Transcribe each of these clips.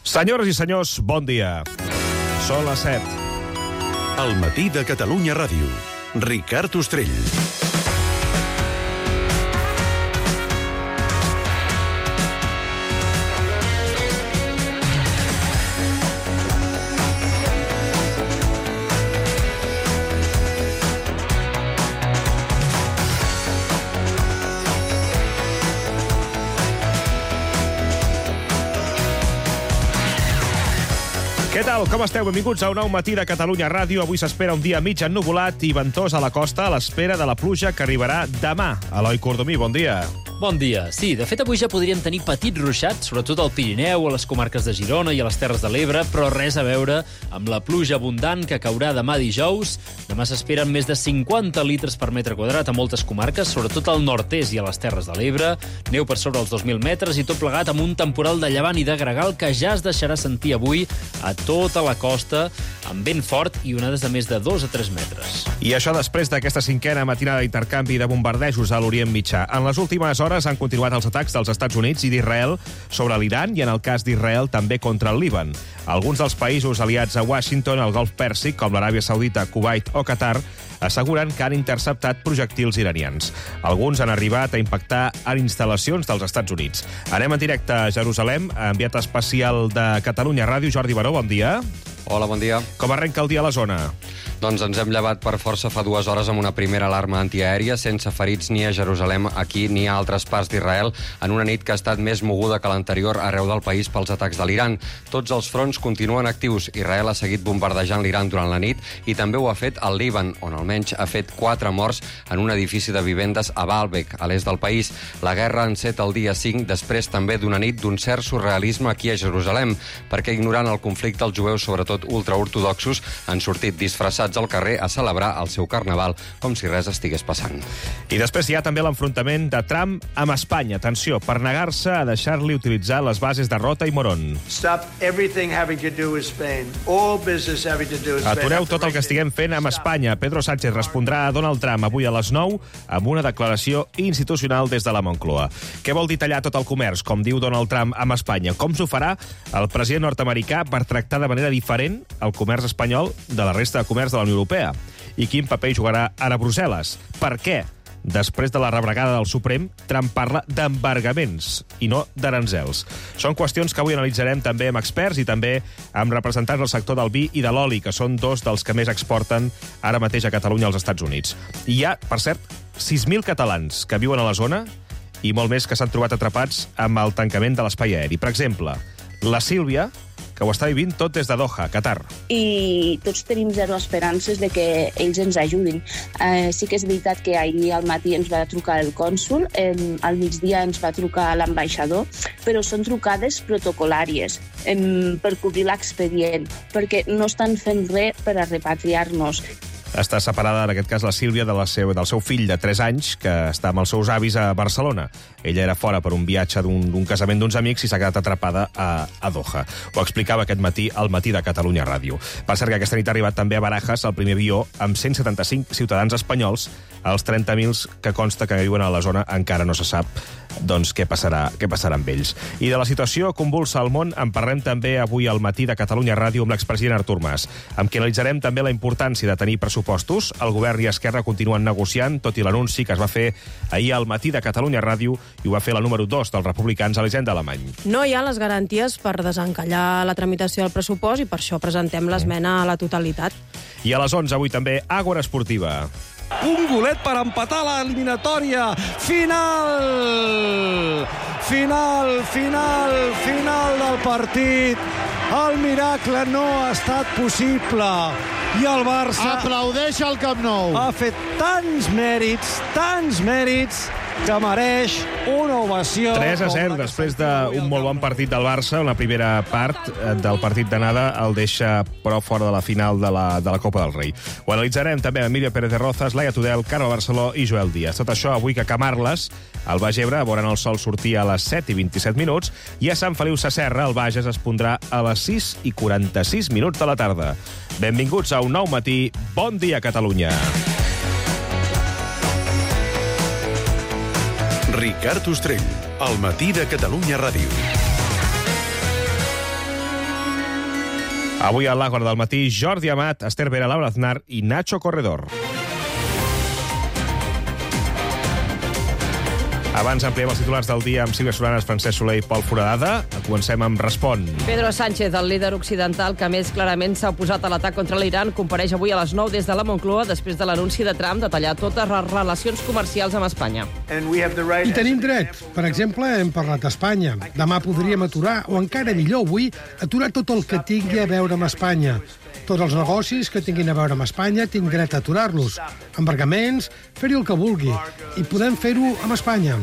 Senyores i senyors, bon dia. Són les 7. Al matí de Catalunya Ràdio. Ricard Ostrell. Què tal? Com esteu? Benvinguts a un nou matí de Catalunya Ràdio. Avui s'espera un dia mig ennuvolat i ventós a la costa a l'espera de la pluja que arribarà demà. Eloi Cordomí, bon dia. Bon dia. Sí, de fet, avui ja podríem tenir petits ruixats, sobretot al Pirineu, a les comarques de Girona i a les Terres de l'Ebre, però res a veure amb la pluja abundant que caurà demà dijous. Demà s'esperen més de 50 litres per metre quadrat a moltes comarques, sobretot al nord-est i a les Terres de l'Ebre. Neu per sobre els 2.000 metres i tot plegat amb un temporal de llevant i de gregal que ja es deixarà sentir avui a tota la costa, amb vent fort i onades de més de 2 a 3 metres. I això després d'aquesta cinquena matinada d'intercanvi de bombardejos a l'Orient Mitjà. En les últimes hores han continuat els atacs dels Estats Units i d'Israel sobre l'Iran i, en el cas d'Israel, també contra el Líban. Alguns dels països aliats a Washington, al Golf Pèrsic, com l'Aràbia Saudita, Kuwait o Qatar, asseguren que han interceptat projectils iranians. Alguns han arribat a impactar en instal·lacions dels Estats Units. Anem en directe a Jerusalem, enviat especial de Catalunya Ràdio, Jordi Baró, bon dia. Hola, bon dia. Com arrenca el dia a la zona? Doncs ens hem llevat per força fa 2 hores amb una primera alarma antiaèria, sense ferits ni a Jerusalem, aquí ni a altres parts d'Israel, en una nit que ha estat més moguda que l'anterior arreu del país pels atacs de l'Iran. Tots els fronts continuen actius. Israel ha seguit bombardejant l'Iran durant la nit i també ho ha fet al Líban, on almenys ha fet 4 morts en un edifici de vivendes a Baalbek, a l'est del país. La guerra enceta el dia 5, després també d'una nit d'un cert surrealisme aquí a Jerusalem, perquè ignorant el conflicte els jueus, sobretot ultraortodoxos, han sortit disfressats al carrer a celebrar el seu carnaval com si res estigués passant. I després hi ha també l'enfrontament de Trump amb Espanya. Atenció, per negar-se a deixar-li utilitzar les bases de Rota i Morón. Atureu tot el que estiguem fent amb Espanya. Pedro Sánchez respondrà a Donald Trump avui a les 9 amb una declaració institucional des de la Moncloa. Què vol dir tallar tot el comerç, com diu Donald Trump, amb Espanya? Com s'ho farà el president nord-americà per tractar de manera diferent el comerç espanyol de la resta de comerç de la Unió Europea? I quin paper jugarà ara Brussel·les? Per què? Després de la rebregada del Suprem, Trump parla d'embargaments i no d'aranzels. Són qüestions que avui analitzarem també amb experts i també amb representants del sector del vi i de l'oli, que són 2 dels que més exporten ara mateix a Catalunya als Estats Units. I hi ha, per cert, 6.000 catalans que viuen a la zona i molt més que s'han trobat atrapats amb el tancament de l'espai aeri. Per exemple, la Sílvia, que ho està vivint tot des de Doha, Qatar. I tots tenim zero esperances de que ells ens ajudin. Sí que és veritat que ahir al matí ens va trucar el cònsul, al migdia ens va trucar l'ambaixador, però són trucades protocolàries per cobrir l'expedient, perquè no estan fent res per a repatriar-nos. Està separada, en aquest cas, la Sílvia del seu fill de 3 anys, que està amb els seus avis a Barcelona. Ella era fora per un viatge d'un casament d'uns amics i s'ha quedat atrapada a Doha. Ho explicava aquest matí al matí de Catalunya Ràdio. Per cert, que aquesta nit ha arribat també a Barajas el primer avió amb 175 ciutadans espanyols. Els 30.000 que consta que viuen a la zona encara no se sap doncs què passarà amb ells. I de la situació convulsa al món en parlem també avui al matí de Catalunya Ràdio amb l'expresident Artur Mas, amb qui analitzarem també la importància de tenir pressupostos. El govern i Esquerra continuen negociant, tot i l'anunci que es va fer ahir al matí de Catalunya Ràdio i ho va fer la número 2 dels republicans, Elisenda Alemany. No hi ha les garanties per desencallar la tramitació del pressupost i per això presentem l'esmena a la totalitat. I a les 11 avui també Àgora Esportiva. Un golet per empatar l'eliminatòria. Final del partit. El miracle no ha estat possible. I el Barça aplaudeix al Camp Nou. Ha fet tants mèrits, que mereix una ovació. 3-0 després d'un molt bon partit del Barça. En la primera part del partit d'anada el deixa però fora de la final de la Copa del Rei. Ho analitzarem també amb Emilio Pérez de Rozas, Laia Tudel, Carme Barceló i Joel Díaz. Tot això avui que a Camarles, al Baix Ebre, veuran el sol sortir a les 7:27 i a Sant Feliu Sasserra el Bages es pondrà a les 6:46 de la tarda. Benvinguts a un nou matí. Bon dia, Catalunya. Ricard Ostrell, al matí de Catalunya Ràdio. Avui a l'Àgora del matí, Jordi Amat, Esther Vera, Laura Aznar i Nacho Corredor. Abans ampliem els titulars del dia amb Sílvia Solanas, Francesc Soler i Pol Foradada. Comencem amb Respon. Pedro Sánchez, el líder occidental que més clarament s'ha oposat a l'atac contra l'Iran, compareix avui a les 9 des de la Moncloa després de l'anunci de Trump de tallar totes les relacions comercials amb Espanya. I tenim dret. Per exemple, hem parlat d'Espanya. Demà podríem aturar, o encara millor avui, aturar tot el que tingui a veure amb Espanya. Tots els negocis que tinguin a veure amb Espanya tinc dret a aturar-los. Embargaments, fer-hi el que vulgui. I podem fer-ho amb Espanya.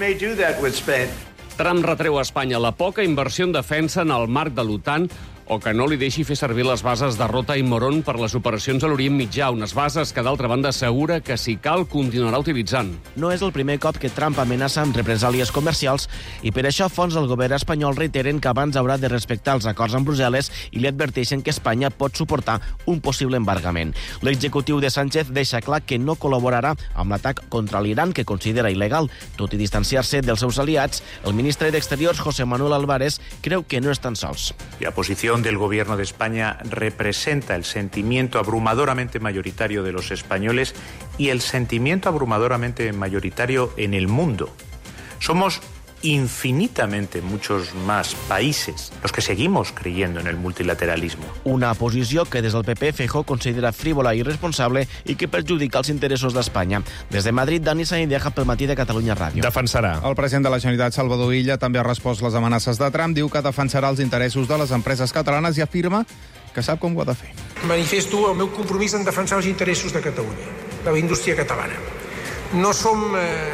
Trump retreu a Espanya la poca inversió en defensa en el marc de l'OTAN o que no li deixi fer servir les bases de Rota i Moron per les operacions a l'Orient Mitjà, unes bases que, d'altra banda, assegura que, si cal, continuarà utilitzant. No és el primer cop que Trump amenaça amb represàlies comercials i per això fons del govern espanyol reiteren que abans haurà de respectar els acords amb Brussel·les i li adverteixen que Espanya pot suportar un possible embargament. L'executiu de Sánchez deixa clar que no col·laborarà amb l'atac contra l'Iran, que considera il·legal. Tot i distanciar-se dels seus aliats, el ministre d'Exteriors, José Manuel Álvarez, creu que no estan sols. La posición del Gobierno de España representa el sentimiento abrumadoramente mayoritario de los españoles y el sentimiento abrumadoramente mayoritario en el mundo. Somos infinitamente muchos más países los que seguimos creyendo en el multilateralismo. Una posició que des del PP Feijóo considera frívola i irresponsable i que perjudica els interessos d'Espanya. Des de Madrid, Dani Saindeja pel Matí de Catalunya Ràdio. Defensarà. El president de la Generalitat, Salvador Illa, també ha respost les amenaces de Trump. Diu que defensarà els interessos de les empreses catalanes i afirma que sap com ho ha de fer. Manifesto el meu compromís en defensar els interessos de Catalunya, de la indústria catalana. No som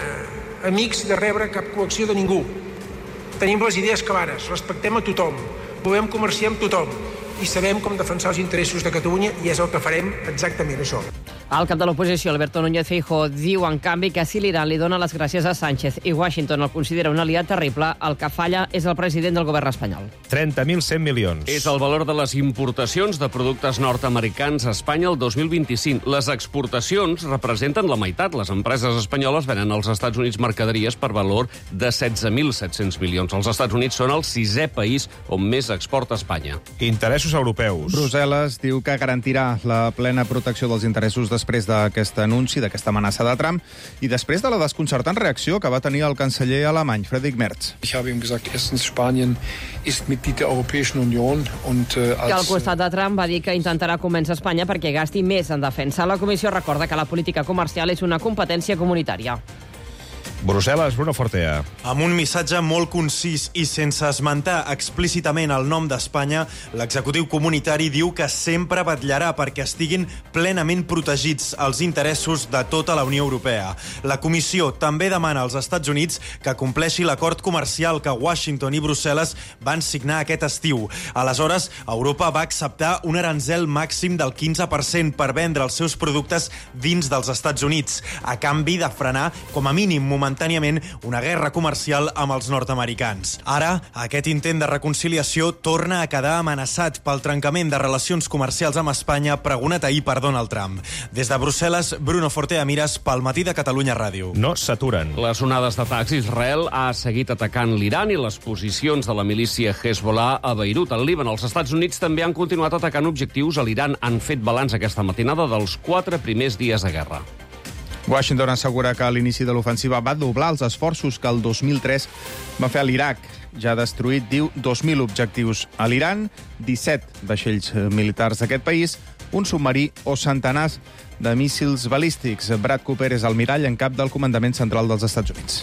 amics de rebre cap coacció de ningú. Tenim les idees clares, respectem a tothom, volem comerciar amb tothom i sabem com defensar els interessos de Catalunya i és el que farem exactament això. El cap de l'oposició, Alberto Núñez Feijóo, diu, en canvi, que si l'Iran li dona les gràcies a Sánchez i Washington el considera un aliat terrible, el que falla és el president del govern espanyol. 30.100 milions. És el valor de les importacions de productes nord-americans a Espanya el 2025. Les exportacions representen la meitat. Les empreses espanyoles venen als Estats Units mercaderies per valor de 16.700 milions. Els Estats Units són el 6è país on més exporta Espanya. Interessos europeus. Brussel·les diu que garantirà la plena protecció dels interessos després d'aquest anunci, d'aquesta amenaça de Trump, i després de la desconcertant reacció que va tenir el canceller alemany, Friedrich Merz. Ich habe ihm gesagt, erstens, Spanien ist Mitglied der Europäischen Union und Que al costat de Trump va dir que intentarà convèncer Espanya perquè gasti més en defensa. La comissió recorda que la política comercial és una competència comunitària. Brussel·les, Bruno Fortea. Amb un missatge molt concís i sense esmentar explícitament el nom d'Espanya, l'executiu comunitari diu que sempre vetllarà perquè estiguin plenament protegits els interessos de tota la Unió Europea. La Comissió també demana als Estats Units que compleixi l'acord comercial que Washington i Brussel·les van signar aquest estiu. Aleshores, Europa va acceptar un aranzel màxim del 15% per vendre els seus productes dins dels Estats Units, a canvi de frenar, com a mínim momentàniament, una guerra comercial amb els nord-americans. Ara, aquest intent de reconciliació torna a quedar amenaçat pel trencament de relacions comercials amb Espanya pregonat ahir per Donald Trump. Des de Brussel·les, Bruno Fortea Mires pel Matí de Catalunya Ràdio. No s'aturen. Les onades d'atacs. Israel ha seguit atacant l'Iran i les posicions de la milícia Hezbollah a Beirut, al Líban. Els Estats Units també han continuat atacant objectius a l'Iran. Han fet balanç aquesta matinada dels 4 primers dies de guerra. Washington assegura que a l'inici de l'ofensiva va doblar els esforços que el 2003 va fer a l'Iraq. Ja ha destruït, diu, 2.000 objectius a l'Iran, 17 vaixells militars d'aquest país, un submarí o centenars de míssils balístics. Brad Cooper és almirall en cap del Comandament Central dels Estats Units.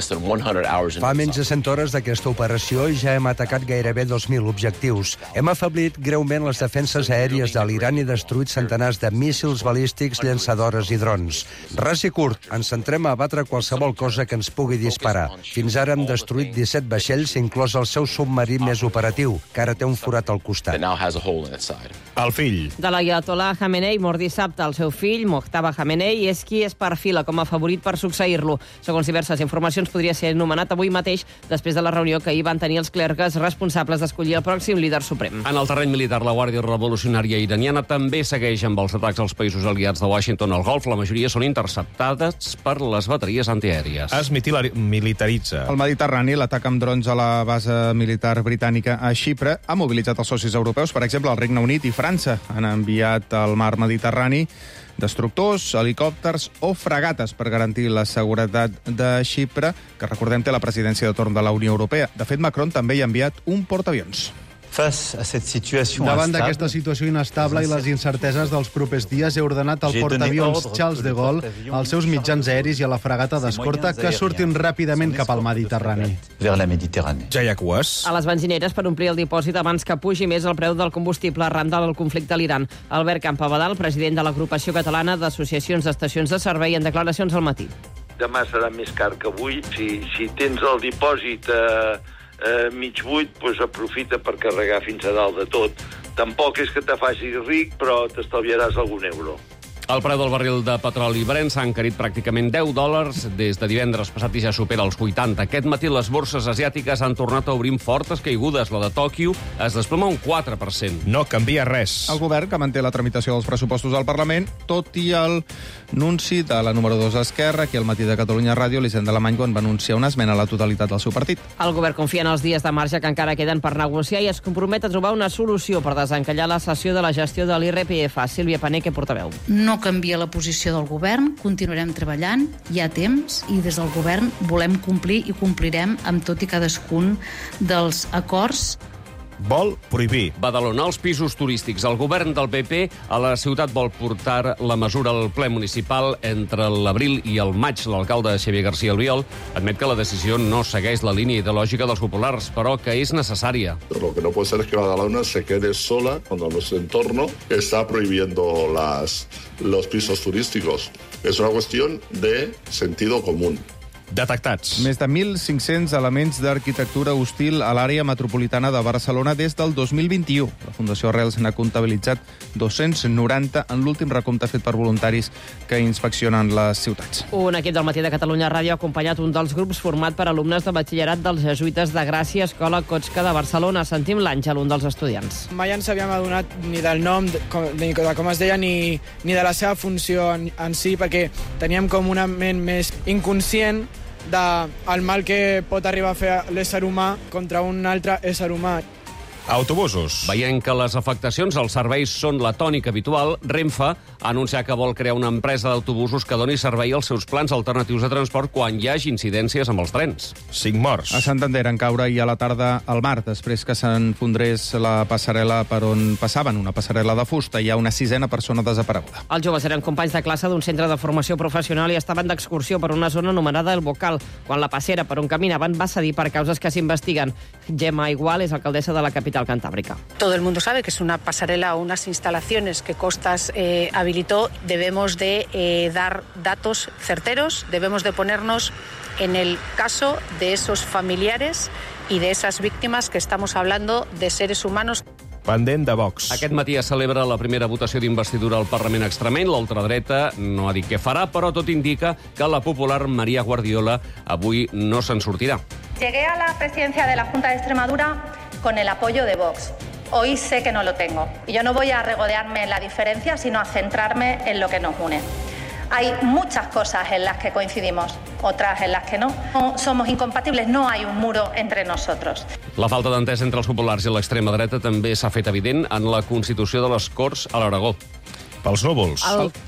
Fa menys de 100 hores d'aquesta operació i ja hem atacat gairebé 2.000 objectius. Hem afeblit greument les defenses aèries de l'Iran i destruït centenars de míssils balístics, llançadores i drons. Ras i curt, ens centrem a abatre qualsevol cosa que ens pugui disparar. Fins ara hem destruït 17 vaixells, inclòs el seu submarí més operatiu, que ara té un forat al costat. El fill De l'ayatollah l'Ayatollah Khamenei mor dissabte. El seu fill, Mojtaba Khamenei, és qui es perfila com a favorit per succeir-lo. Segons diverses informacions, podria ser nomenat avui mateix després de la reunió que ahir van tenir els clergues responsables d'escollir el pròxim líder suprem. En el terreny militar, la Guàrdia Revolucionària Iraniana també segueix amb els atacs als països aliats de Washington al Golf. La majoria són interceptades per les bateries antiaèries. Es militaritza. Al Mediterrani, l'atac amb drons a la base militar britànica a Xipre ha mobilitzat els socis europeus. Per exemple, el Regne Unit i França han enviat al mar Mediterrani destructors, helicòpters o fregates per garantir la seguretat de Xipre, que recordem té la presidència de torn de la Unió Europea. De fet, Macron també hi ha enviat un portaavions. Davant d'aquesta situació inestable i les incerteses dels propers dies, he ordenat al portaavions Charles de Gaulle, als seus mitjans aeris i a la fregata d'escorta que surtin ràpidament cap al Mediterrani. Ja hi ha cues? A les benzineres per omplir el dipòsit abans que pugi més el preu del combustible arran del conflicte a l'Iran. Albert Campabadal, president de l'Agrupació Catalana d'Associacions d'Estacions de Servei, en declaracions al matí. Demà serà més car que avui. Si tens el dipòsit mig buit, doncs aprofita per carregar fins a dalt de tot. Tampoc és que te facis ric, però t'estalviaràs algun euro. El preu del barril de petroli Brent s'ha encarit pràcticament $10 des de divendres passat i ja supera els 80. Aquest matí les borses asiàtiques han tornat a obrir amb fortes caigudes. La de Tòquio es desploma un 4%. No canvia res. El govern, que manté la tramitació dels pressupostos al Parlament, tot i l'anunci de la número 2 d'Esquerra, que al matí de Catalunya Ràdio, l'Hisenda Alemany, va anunciar una esmena a la totalitat del seu partit. El govern confia en els dies de marge que encara queden per negociar i es compromet a trobar una solució per desencallar la cessió de la gestió de l'IRPF. Sílvia Paneque, portaveu. No canvia la posició del govern, continuarem treballant, hi ha temps, i des del govern volem complir i complirem amb tot i cadascun dels acords. Vol prohibir. Badalonar els pisos turístics. El govern del PP a la ciutat vol portar la mesura al ple municipal entre l'abril i el maig. L'alcalde Xavier García Albiol admet que la decisió no segueix la línia ideològica dels populars, però que és necessària. Lo que no puede ser es que Badalona se quede sola cuando nuestro entorno está prohibiendo los pisos turísticos. Es una cuestión de sentido común. Detectats. Més de 1.500 elements d'arquitectura hostil a l'àrea metropolitana de Barcelona des del 2021. La Fundació Arrels n'ha comptabilitzat 290 en l'últim recompte fet per voluntaris que inspeccionen les ciutats. Un equip del Matí de Catalunya Ràdio ha acompanyat un dels grups format per alumnes de batxillerat dels jesuïtes de Gràcia, Escola Kotxka de Barcelona. Sentim l'Àngel, un dels estudiants. Mai ens havíem adonat ni del nom, de com es deia, ni de la seva funció en si, perquè teníem com una ment més inconscient del mal que pot arribar a fer l'ésser humà contra un altre ésser humà. Autobusos. Veient que les afectacions als serveis són la tònica habitual, Renfe ha anunciat que vol crear una empresa d'autobusos que doni servei als seus plans alternatius de transport quan hi hagi incidències amb els trens. 5 morts. A Santander en caure ahir a la tarda al mar, després que s'enfondrés la passarel·la per on passaven, una passarel·la de fusta. Hi ha una 6a persona desapareguda. Els joves eren companys de classe d'un centre de formació professional i estaven d'excursió per una zona anomenada El Bocal, quan la passera per on caminaven va cedir per causes que s'investiguen. Gemma Igual és alcaldessa de la capital cantábrica. Todo el mundo sabe que es una pasarela o unas instalaciones que Costas habilitó. Debemos de dar datos certeros, debemos de ponernos en el caso de esos familiares y de esas víctimas que estamos hablando de seres humanos. Pendent de Vox. Aquest matí es celebra la primera votació d'investidura al Parlament extremeny. L'ultradreta no ha dit què farà, però tot indica que la popular María Guardiola avui no se'n sortirà. Llegué a la presidencia de la Junta de Extremadura con el apoyo de Vox. Hoy sé que no lo tengo. Y yo no voy a regodearme en la diferencia, sino a centrarme en lo que nos une. Hay muchas cosas en las que coincidimos, otras en las que no. No somos incompatibles, no hay un muro entre nosotros. La falta d'entesa entre els populars i l'extrema dreta també s'ha fet evident en la constitució de les Corts a l'Aragó. Pels núvols.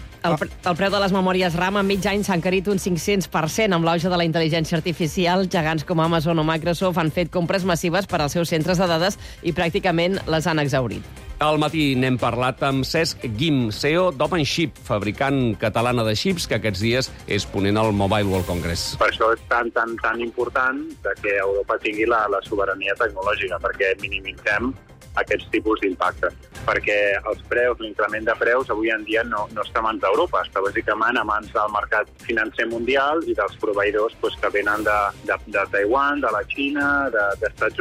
El preu de les memòries RAM en mig any s'ha encarit un 500% amb l'auge de la intel·ligència artificial. Gegants com Amazon o Microsoft han fet compres massives per als seus centres de dades i pràcticament les han exhaurit. Al matí n'hem parlat amb Cesc Guim, CEO d'OpenShip, fabricant catalana de xips, que aquests dies és ponent al Mobile World Congress. Per això és tan important que Europa tingui la sobirania tecnològica, perquè minimitzem aquests tipus d'impacte. Perquè els preus, l'increment de preus, avui en dia no està a mans d'Europa, està bàsicament a mans del mercat financer mundial i dels proveïdors que venen de Taiwan, de la Xina, dels Estats Units,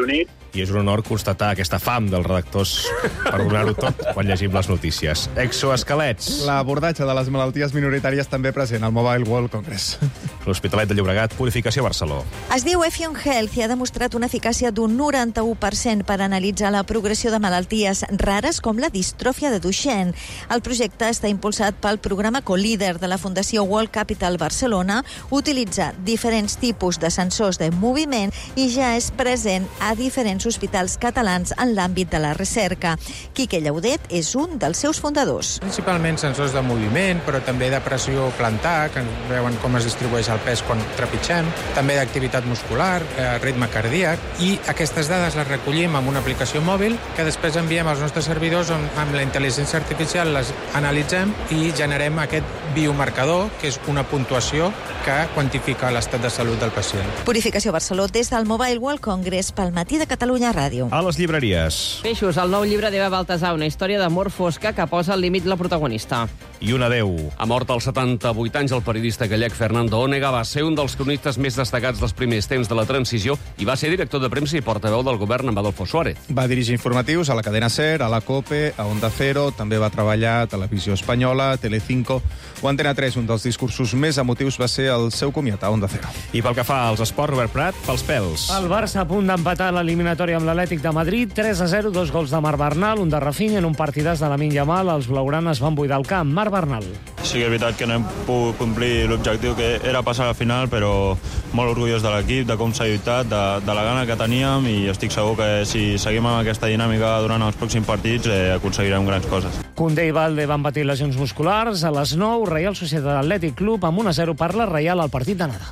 I és un honor constatar aquesta fam dels redactors per donar-ho tot quan llegim les notícies. Exoesquelets. L'abordatge de les malalties minoritàries també present al Mobile World Congress. L'Hospitalet de Llobregat, Purificació Barcelona. Es diu Effion Health i ha demostrat una eficàcia d'un 91% per analitzar la progressió de malalties rares com la distròfia de Duchenne. El projecte està impulsat pel programa Co-Líder de la Fundació World Capital Barcelona, utilitza diferents tipus de sensors de moviment i ja és present a diferents hospitals catalans en l'àmbit de la recerca. Quique Llaudet és un dels seus fundadors. Principalment sensors de moviment, però també de pressió plantar, que veuen com es distribueix el pes quan trepitgem, també d'activitat muscular, ritme cardíac, i aquestes dades les recollim amb una aplicació mòbil que després enviem als nostres servidors on amb la intel·ligència artificial les analitzem i generem aquest biomarcador, que és una puntuació que quantifica l'estat de salut del pacient. Purificació Barcelona des del Mobile World Congress pel Matí de Catalunya Ràdio. A les llibreries. Peixos, el nou llibre d'Eva Baltasar, una història d'amor fosca que posa al límit la protagonista. I un adeu. Ha mort als 78 anys el periodista gallec Fernando Onega, va ser un dels cronistes més destacats dels primers temps de la transició i va ser director de premsa i portaveu del govern amb Adolfo Suárez. Va dirigir informatius a la cadena SER, a la COPE, a Onda Cero, també va treballar a Televisió Espanyola, Telecinco o Antena 3. Un dels discursos més emotius va ser el seu comiat a Onda Cero. I pel que fa als esports, Robert Prat, pels pèls. El Barça a punt d'empatar l'eliminatòria amb l'Atlètic de Madrid, 3-0, 2 gols de Marc Bernal, un de Rafinha, en un partidàs de Lamine Yamal, els blaugranes van buidar el camp. Marc Bernal. Sí que és veritat que no hem pogut complir l'objectiu que era passar a la final, però molt orgullós de l'equip, de com s'ha lluitat, de la gana que teníem, i estic segur que si seguim amb aquesta dinàmica durant els pròxims partits aconseguirem grans coses. Koundé i Balde van patir lesions musculars. A les 9, Reial Societat Atlètic Club amb 1-0 per la Reial al partit d'anada.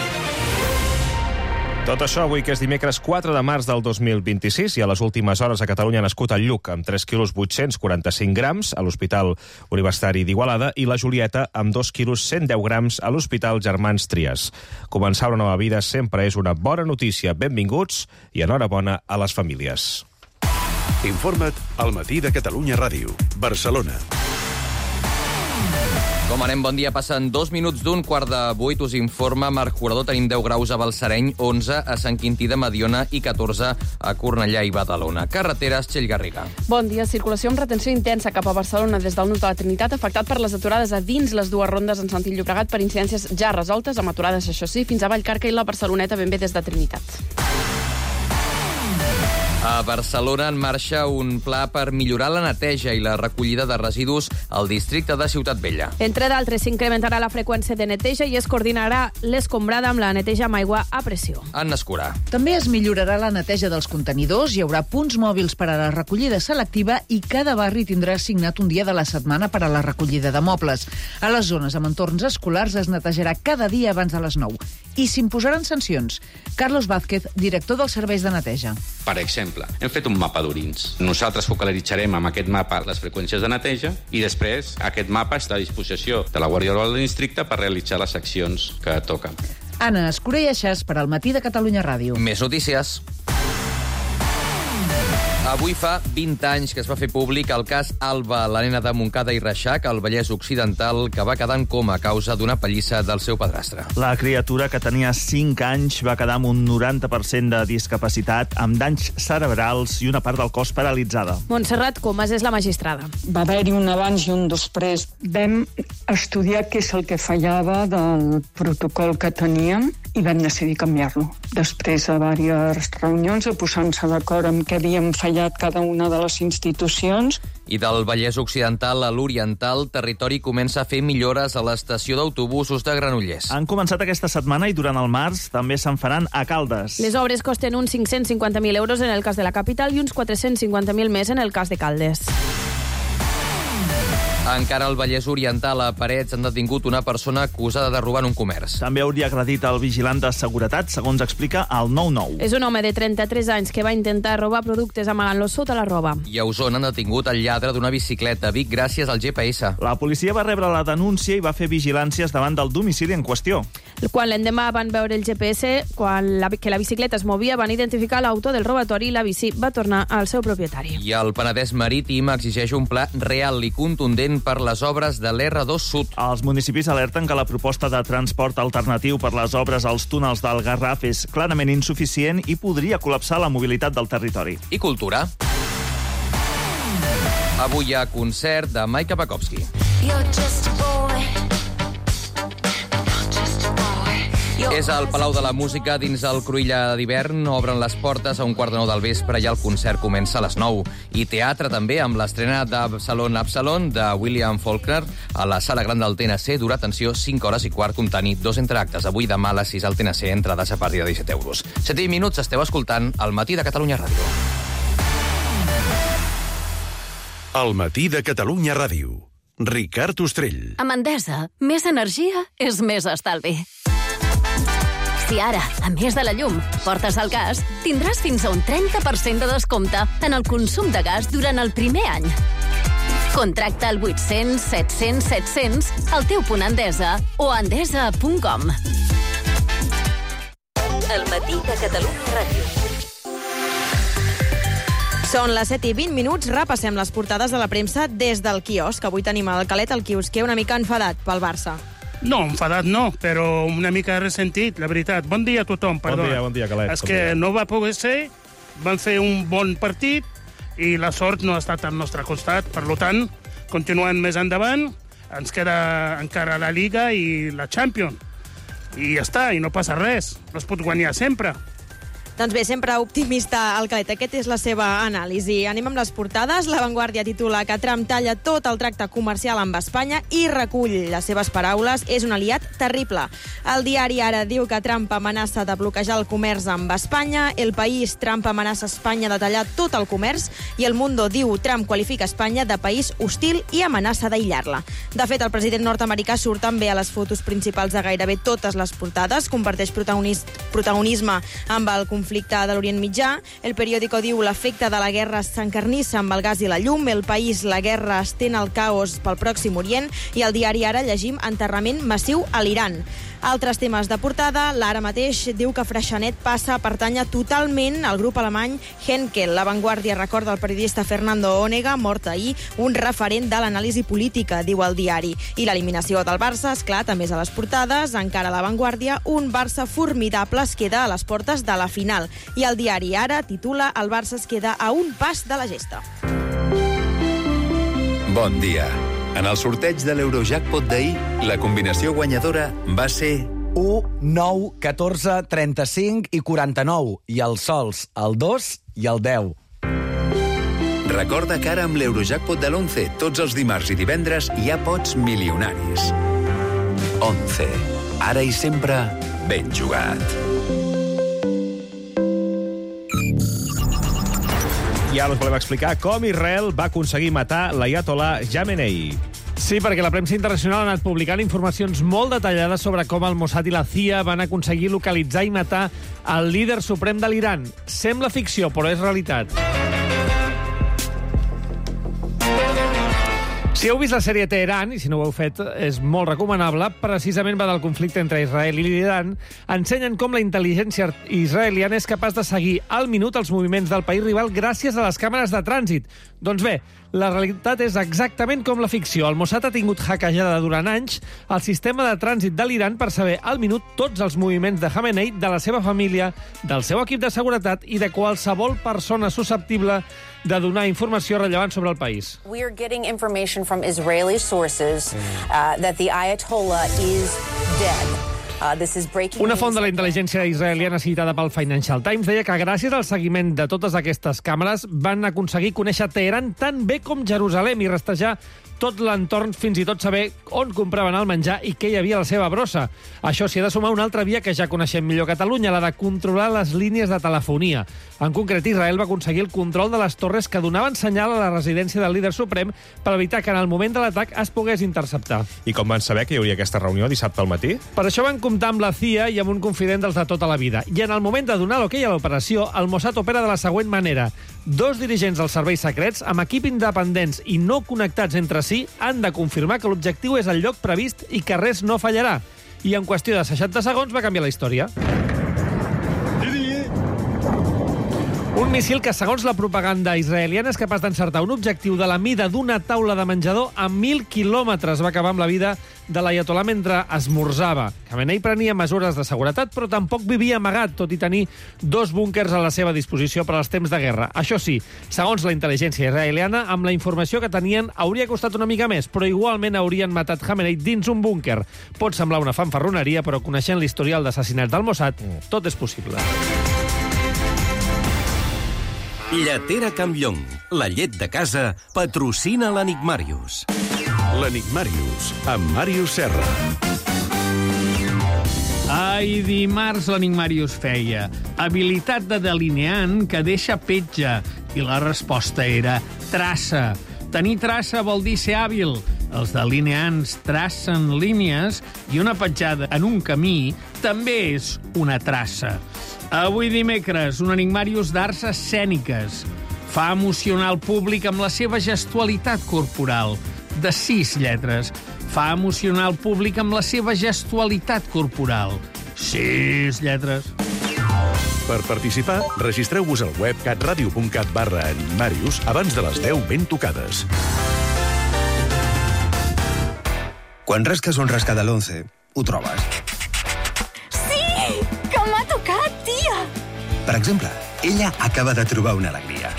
Tot això avui, que és dimecres 4 de març del 2026, i a les últimes hores a Catalunya ha nascut el Lluc, amb 3 quilos 845 grams, a l'Hospital Universitari d'Igualada, i la Julieta, amb 2 quilos 110 grams, a l'Hospital Germans Trias. Començar una nova vida sempre és una bona notícia. Benvinguts i enhorabona a les famílies. Informa't al Matí de Catalunya Ràdio, Barcelona. Com anem? Bon dia. Passen 2 minuts d'un 7:15. Us informa Marc Curador. Tenim 10 graus a Balsareny, 11 a Sant Quintí de Mediona i 14 a Cornellà i Badalona. Carreteres, Txell Garriga. Bon dia. Circulació amb retenció intensa cap a Barcelona des del nus de la Trinitat, afectat per les aturades a dins les dues rondes en sentit Llobregat per incidències ja resoltes, amb aturades, això sí, fins a Vallcarca i la Barceloneta ben bé des de Trinitat. A Barcelona en marxa un pla per millorar la neteja i la recollida de residus al districte de Ciutat Vella. Entre d'altres, s'incrementarà la freqüència de neteja i es coordinarà l'escombrada amb la neteja amb aigua a pressió. Anna Escurà. També es millorarà la neteja dels contenidors, hi haurà punts mòbils per a la recollida selectiva i cada barri tindrà assignat un dia de la setmana per a la recollida de mobles. A les zones amb entorns escolars es netejarà cada dia abans de les 9 i s'imposaran sancions. Carlos Vázquez, director dels serveis de neteja. Per exemple, hem fet un mapa d'orins. Nosaltres focalitzarem amb aquest mapa les freqüències de neteja i després aquest mapa està a disposició de la Guàrdia Rural del districte per realitzar les accions que toquen. Anna Escurà i Aixàs per al Matí de Catalunya Ràdio. Més notícies. Avui fa 20 anys que es va fer públic el cas Alba, la nena de Montcada i Reixac, al Vallès Occidental, que va quedar en coma a causa d'una pallissa del seu padrastre. La criatura, que tenia 5 anys, va quedar amb un 90% de discapacitat, amb danys cerebrals i una part del cos paralitzada. Montserrat Comas és la magistrada. Va haver-hi un abans i un després. Vam estudiar què és el que fallava del protocol que teníem i vam decidir canviar-lo. Després de diverses reunions, posant-se d'acord amb què havíem fallat cada una de les institucions. I del Vallès Occidental a l'Oriental, Territori comença a fer millores a l'estació d'autobusos de Granollers. Han començat aquesta setmana i durant el març també se'n faran a Caldes. Les obres costen uns 550.000 euros en el cas de la capital i uns 450.000 més en el cas de Caldes. Encara al Vallès Oriental, a Parets, han detingut una persona acusada de robar en un comerç. També hauria agredit el vigilant de seguretat, segons explica el 9-9. És un home de 33 anys que va intentar robar productes amagant-los sota la roba. I a Osona han detingut el lladre d'una bicicleta a Vic gràcies al GPS. La policia va rebre la denúncia i va fer vigilàncies davant del domicili en qüestió. Quan l'endemà van veure el GPS, que la bicicleta es movia, van identificar l'autor del robatori i la bici va tornar al seu propietari. I el Penedès Marítim exigeix un pla real i contundent incident per les obres de l'R2 Sud. Els municipis alerten que la proposta de transport alternatiu per les obres als túnels del Garraf és clarament insuficient i podria col·lapsar la mobilitat del territori. I cultura. Avui hi ha concert de Maika Pakowski. És al Palau de la Música, dins el Cruïlla d'hivern. Obren les portes a 1:15 del vespre i el concert comença a les 9. I teatre també, amb l'estrena d'Absalon de William Faulkner a la Sala Gran del TNC. Dura, atenció, 5 hores i quart, comptant-hi 2 entreactes. Avui demà a les 6 al TNC, entrades a partir de 17 euros. 7 minuts, esteu escoltant El matí de Catalunya Ràdio. El matí de Catalunya Ràdio. Ricard Ostrell. Amb Endesa, més energia és més estalvi. Si ara, a més de la llum, portes el gas, tindràs fins a un 30% de descompte en el consum de gas durant el primer any. Contracta al 800 700 700 al teu punt Endesa o a endesa.com. El matí de Catalunya Ràdio. Són les 7:20, repassem les portades de la premsa des del quiosc. Avui tenim el Calet, el quiosquer, una mica enfadat pel Barça. No, enfadat no, però una mica ressentit, la veritat. Bon dia a tothom, perdona. Bon dia, Calet. És que no va poder ser, van fer un bon partit i la sort no ha estat al nostre costat. Per tant, continuem més endavant, ens queda encara la Liga i la Champions. I ja està, i no passa res. No es pot guanyar sempre. Doncs bé, sempre optimista el Calet. Aquest és la seva anàlisi. Anem amb les portades. La Vanguardia titula que Trump talla tot el tracte comercial amb Espanya i recull les seves paraules. És un aliat terrible. El diari Ara diu que Trump amenaça de bloquejar el comerç amb Espanya. El País, Trump amenaça Espanya de tallar tot el comerç. I El Mundo diu Trump qualifica Espanya de país hostil i amenaça d'aïllar-la. De fet, el president nord-americà surt també a les fotos principals de gairebé totes les portades. Comparteix protagonisme amb el conflicte de l'Orient Mitjà. El periòdico diu l'efecte de la guerra s'encarnissa amb el gas i la llum. El País, la guerra estén el caos pel Pròxim Orient. I al diari Ara llegim enterrament massiu a l'Iran. Altres temes de portada. L'Ara mateix diu que Freixenet passa a pertànyer totalment al grup alemany Henkel. La Vanguardia recorda el periodista Fernando Onega, mort ahir, un referent de l'anàlisi política, diu el diari. I l'eliminació del Barça, esclar, també és a les portades. Encara La Vanguardia, un Barça formidable es queda a les portes de la final. I el diari Ara titula El Barça es queda a un pas de la gesta. Bon dia. En el sorteig de l'Eurojackpot d'ahir, la combinació guanyadora va ser 1, 9, 14, 35 i 49. I els sols, el 2 i el 10. Recorda que ara amb l'Eurojackpot de l'11, tots els dimarts i divendres hi ha pots milionaris. 11. Ara i sempre, ben jugat. I ara us volem explicar com Israel va aconseguir matar l'Ayatollah Khamenei. Sí, perquè la premsa internacional ha anat publicant informacions molt detallades sobre com el Mossad i la CIA van aconseguir localitzar i matar el líder suprem de l'Iran. Sembla ficció, però és realitat. Si heu vist la sèrie Teheran, i si no ho heu fet, és molt recomanable, precisament va del conflicte entre Israel i l'Iran, ensenyen com la intel·ligència israeliana és capaç de seguir al minut els moviments del país rival gràcies a les càmeres de trànsit. Doncs bé, la realitat és exactament com la ficció. El Mossad ha tingut hackejada durant anys el sistema de trànsit de l'Iran per saber al minut tots els moviments de Khamenei, de la seva família, del seu equip de seguretat i de qualsevol persona susceptible de donar informació rellevant sobre el país. We are getting information from Israeli sources that the Ayatollah is dead. Una font de la intel·ligència israeliana citada pel Financial Times deia que gràcies al seguiment de totes aquestes càmeres van aconseguir conèixer Teheran tan bé com Jerusalem i rastrejar tot l'entorn, fins i tot saber on compraven el menjar i què hi havia a la seva brossa. Això s'hi ha de sumar una altra via que ja coneixem millor a Catalunya, la de controlar les línies de telefonia. En concret, Israel va aconseguir el control de les torres que donaven senyal a la residència del líder suprem per evitar que en el moment de l'atac es pogués interceptar. I com van saber que hi hauria aquesta reunió dissabte al matí? Per això van comptar amb la CIA i amb un confident dels de tota la vida. I en el moment de donar l'ok a l'operació, el Mossad opera de la següent manera. 2 dirigents dels serveis secrets, amb equip independents i no connectats entre si, han de confirmar que l'objectiu és el lloc previst i que res no fallarà. I en qüestió de 60 segons va canviar la història. Un Un míssil que, segons la propaganda israeliana, és capaç d'encertar un objectiu de la mida d'una taula de menjador a 1.000 quilòmetres. Va acabar amb la vida de l'aiatolà mentre esmorzava. Khamenei prenia mesures de seguretat, però tampoc vivia amagat, tot i tenir 2 búnkers a la seva disposició per als temps de guerra. Això sí, segons la intel·ligència israeliana, amb la informació que tenien hauria costat una mica més, però igualment haurien matat Khamenei dins un búnquer. Pot semblar una fanfarroneria, però coneixent l'historial d'assassinats del Mossad, tot és possible. Lletera Campllong, la llet de casa, patrocina l'Enigmàrius. L'Enigmàrius, amb Màrius Serra. Ai, dimarts l'Enigmàrius feia habilitat de delineant que deixa petja, i la resposta era traça. Tenir traça vol dir ser hàbil. Els delineants tracen línies i una petjada en un camí també és una traça. Avui dimecres, un Enigmàrius d'arts escèniques. Fa emocionar el públic amb la seva gestualitat corporal. De 6 lletres. Fa emocionar el públic amb la seva gestualitat corporal. 6 lletres. Per participar, registreu-vos al web catradio.cat/enigmàrius abans de les 10 ben tocades. Quan rasques un rasca de l'11, ho trobes. Sí! Que m'ha tocat, tia! Per exemple, ella acaba de trobar una alegria.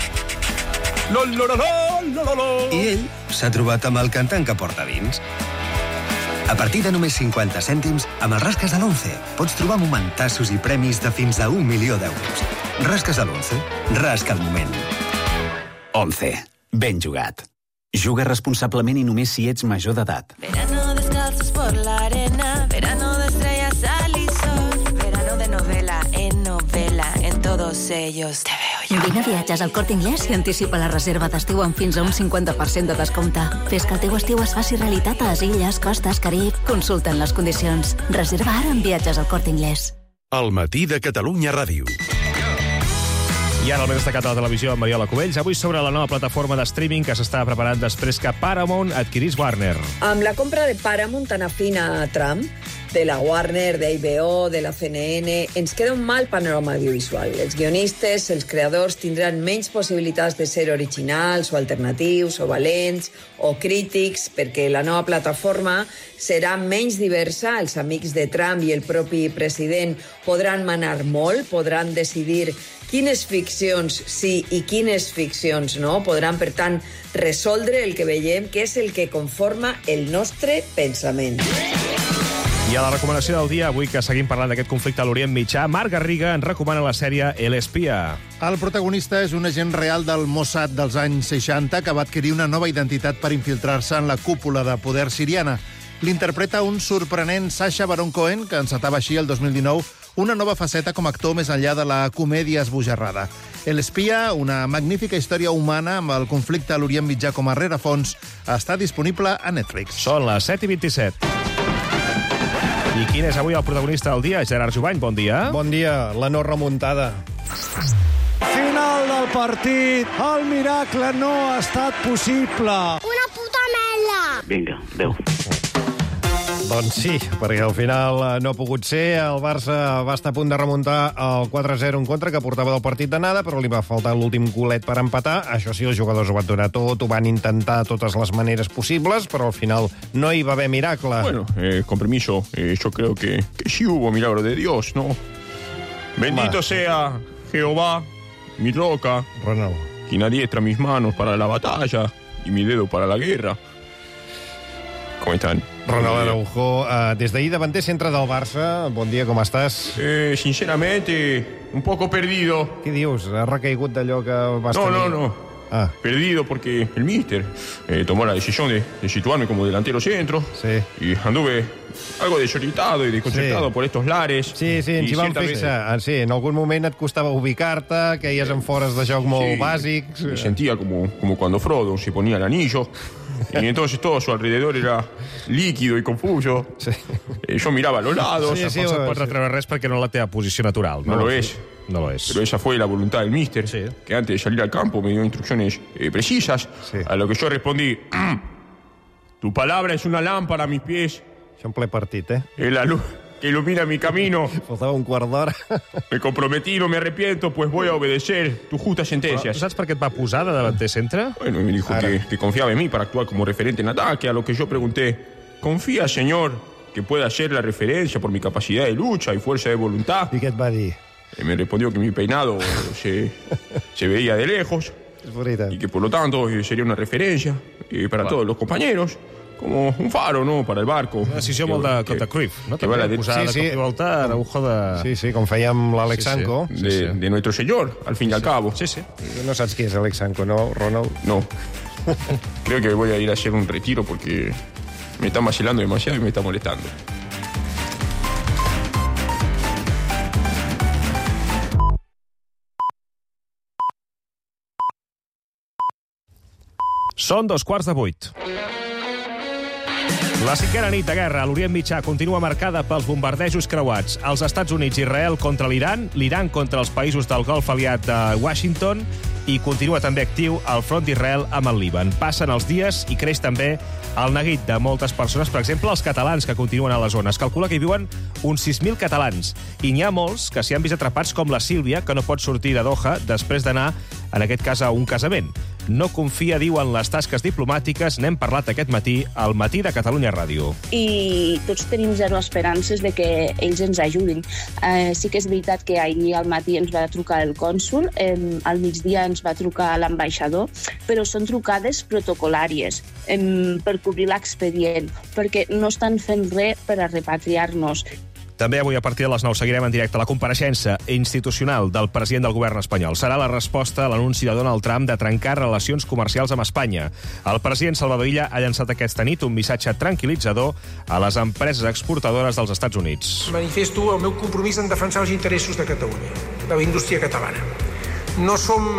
I ell s'ha trobat amb el cantant que porta dins. A partir de només 50 cèntims, amb els rasques de l'11 pots trobar momentassos i premis de fins a 1 milió d'euros. Rasques de l'11, rasca el moment. 11. Ben jugat. Juga responsablement i només si ets major d'edat. Verano descalzos por la arena, verano de estrellas, sal y sol, verano de novela, en todos ellos te veo yo. Vine a viatges al Corte Inglés i anticipa la reserva d'estiu amb fins a un 50% de descompte. Fes que el teu estiu es faci realitat a les illes, costes, Carib. Consulta'n les condicions. Reserva ara en viatges al Corte Inglés. El matí de Catalunya Ràdio. I ara el més destacat de la televisió amb Mariola Cubells. Avui sobre la nova plataforma de streaming que s'està preparant després que Paramount adquirís Warner. Amb la compra de Paramount tan afina a Trump, de la Warner, de HBO, de la CNN, ens queda un mal panorama audiovisual. Els guionistes, els creadors tindran menys possibilitats de ser originals o alternatius o valents o crítics perquè la nova plataforma serà menys diversa. Els amics de Trump i el propi president podran manar molt, podran decidir quines ficcions sí i quines ficcions no. Podran, per tant, resoldre el que veiem, que és el que conforma el nostre pensament. I a la recomanació del dia, avui que seguim parlant d'aquest conflicte a l'Orient Mitjà, Marc Garriga ens recomana la sèrie El espia. El protagonista és un agent real del Mossad dels anys 60 que va adquirir una nova identitat per infiltrar-se en la cúpula de poder siriana. L'interpreta un sorprenent Sacha Baron Cohen, que encetava així el 2019 una nova faceta com a actor més enllà de la comèdia esbojarrada. El espia, una magnífica història humana amb el conflicte a l'Orient Mitjà com a rerefons, està disponible a Netflix. Són les 7:27. I quin és avui el protagonista del dia? Gerard Jubany, bon dia. Bon dia, la no remuntada. Final del partit, el miracle no ha estat possible. Una puta merda! Vinga, adéu. Doncs sí, perquè al final no ha pogut ser. El Barça va estar a punt de remuntar el 4-0 en contra, que portava del partit d'anada, però li va faltar l'últim golet per empatar. Això sí, els jugadors ho van donar tot, ho van intentar de totes les maneres possibles, però al final no hi va haver miracle. Bueno, con permiso, yo creo que sí hubo milagro de Dios, ¿no? Bendito sea Jehová, mi roca, Ronald, quien adiestra mis manos para la batalla y mi dedo para la guerra. Com estan? Ronald Araujo, des d'ahir davanter centre del Barça. Bon dia, com estàs? Sinceramente, un poco perdido. Què dius? Has recaigut d'allò que vas tenir? No. Perdido porque el míster tomó la decisión de situarme como delantero centro. Sí. Y anduve algo desoritado y desconcertado por estos lares. Sí, ens hi vam fixar. Sí, en algun moment et costava ubicar-te, que hi en fores de joc molt bàsics. Me sentía como cuando Frodo se ponía el anillo. Y entonces todo a su alrededor era líquido y confuso. Sí. Yo miraba a los lados. No se pot retreure res perquè no la teva posició natural. No lo es. No lo es. Pero esa fue la voluntad del míster, que antes de salir al campo me dio instrucciones precisas, a lo que yo respondí: tu palabra es una lámpara a mis pies. Això en ple partit, Es la luz que ilumina mi camino. Faltava un quart d'hora. Me comprometí, no me arrepiento, pues voy a obedecer tus justas sentencias. ¿Sabes por qué te va a posar de davanter centre? Bueno, me dijo que confiaba en mí para actuar como referente en ataque, a lo que yo pregunté, ¿confía, señor, que pueda hacer la referencia por mi capacidad de lucha y fuerza de voluntad? I què et va dir? Me respondió que mi peinado se veía de lejos. És veritat. Y que por lo tanto sería una referencia para todos los compañeros, como un faro, ¿no?, para el barco. Una decisió molt de Cruyff, no? Que va a la posar de cop i volta a l'agujó de... Sí, com fèiem l'Àlex Sanco. De nuestro señor, al fin y al cabo. Sí, sí. No saps qui és Àlex Sanco, no, Ronald? No. Creo que voy a ir a hacer un retiro porque me está vacilando demasiado y me está molestando. Són 7:15. La cinquena nit de guerra a l'Orient Mitjà continua marcada pels bombardejos creuats. Els Estats Units i Israel contra l'Iran, l'Iran contra els països del Golf aliat de Washington i continua també actiu el front d'Israel amb el Líban. Passen els dies i creix també el neguit de moltes persones, per exemple, els catalans que continuen a la zona. Es calcula que hi viuen uns 6.000 catalans i n'hi ha molts que s'hi han vist atrapats, com la Sílvia, que no pot sortir de Doha després d'anar, en aquest cas, a un casament. No confia, diu, en les tasques diplomàtiques. N'hem parlat aquest matí al Matí de Catalunya Ràdio. I tots tenim zero esperances de que ells ens ajudin. Sí que és veritat que ahir al matí ens va trucar el cònsul, al migdia ens va trucar l'ambaixador, però són trucades protocolàries per cobrir l'expedient, perquè no estan fent res per a repatriar-nos. També avui, a partir de les 9, seguirem en directe la compareixença institucional del president del govern espanyol. Serà la resposta a l'anunci de Donald Trump de trencar relacions comercials amb Espanya. El president Salvador Illa ha llançat aquesta nit un missatge tranquil·litzador a les empreses exportadores dels Estats Units. Manifesto el meu compromís en defensar els interessos de Catalunya, de la indústria catalana. No som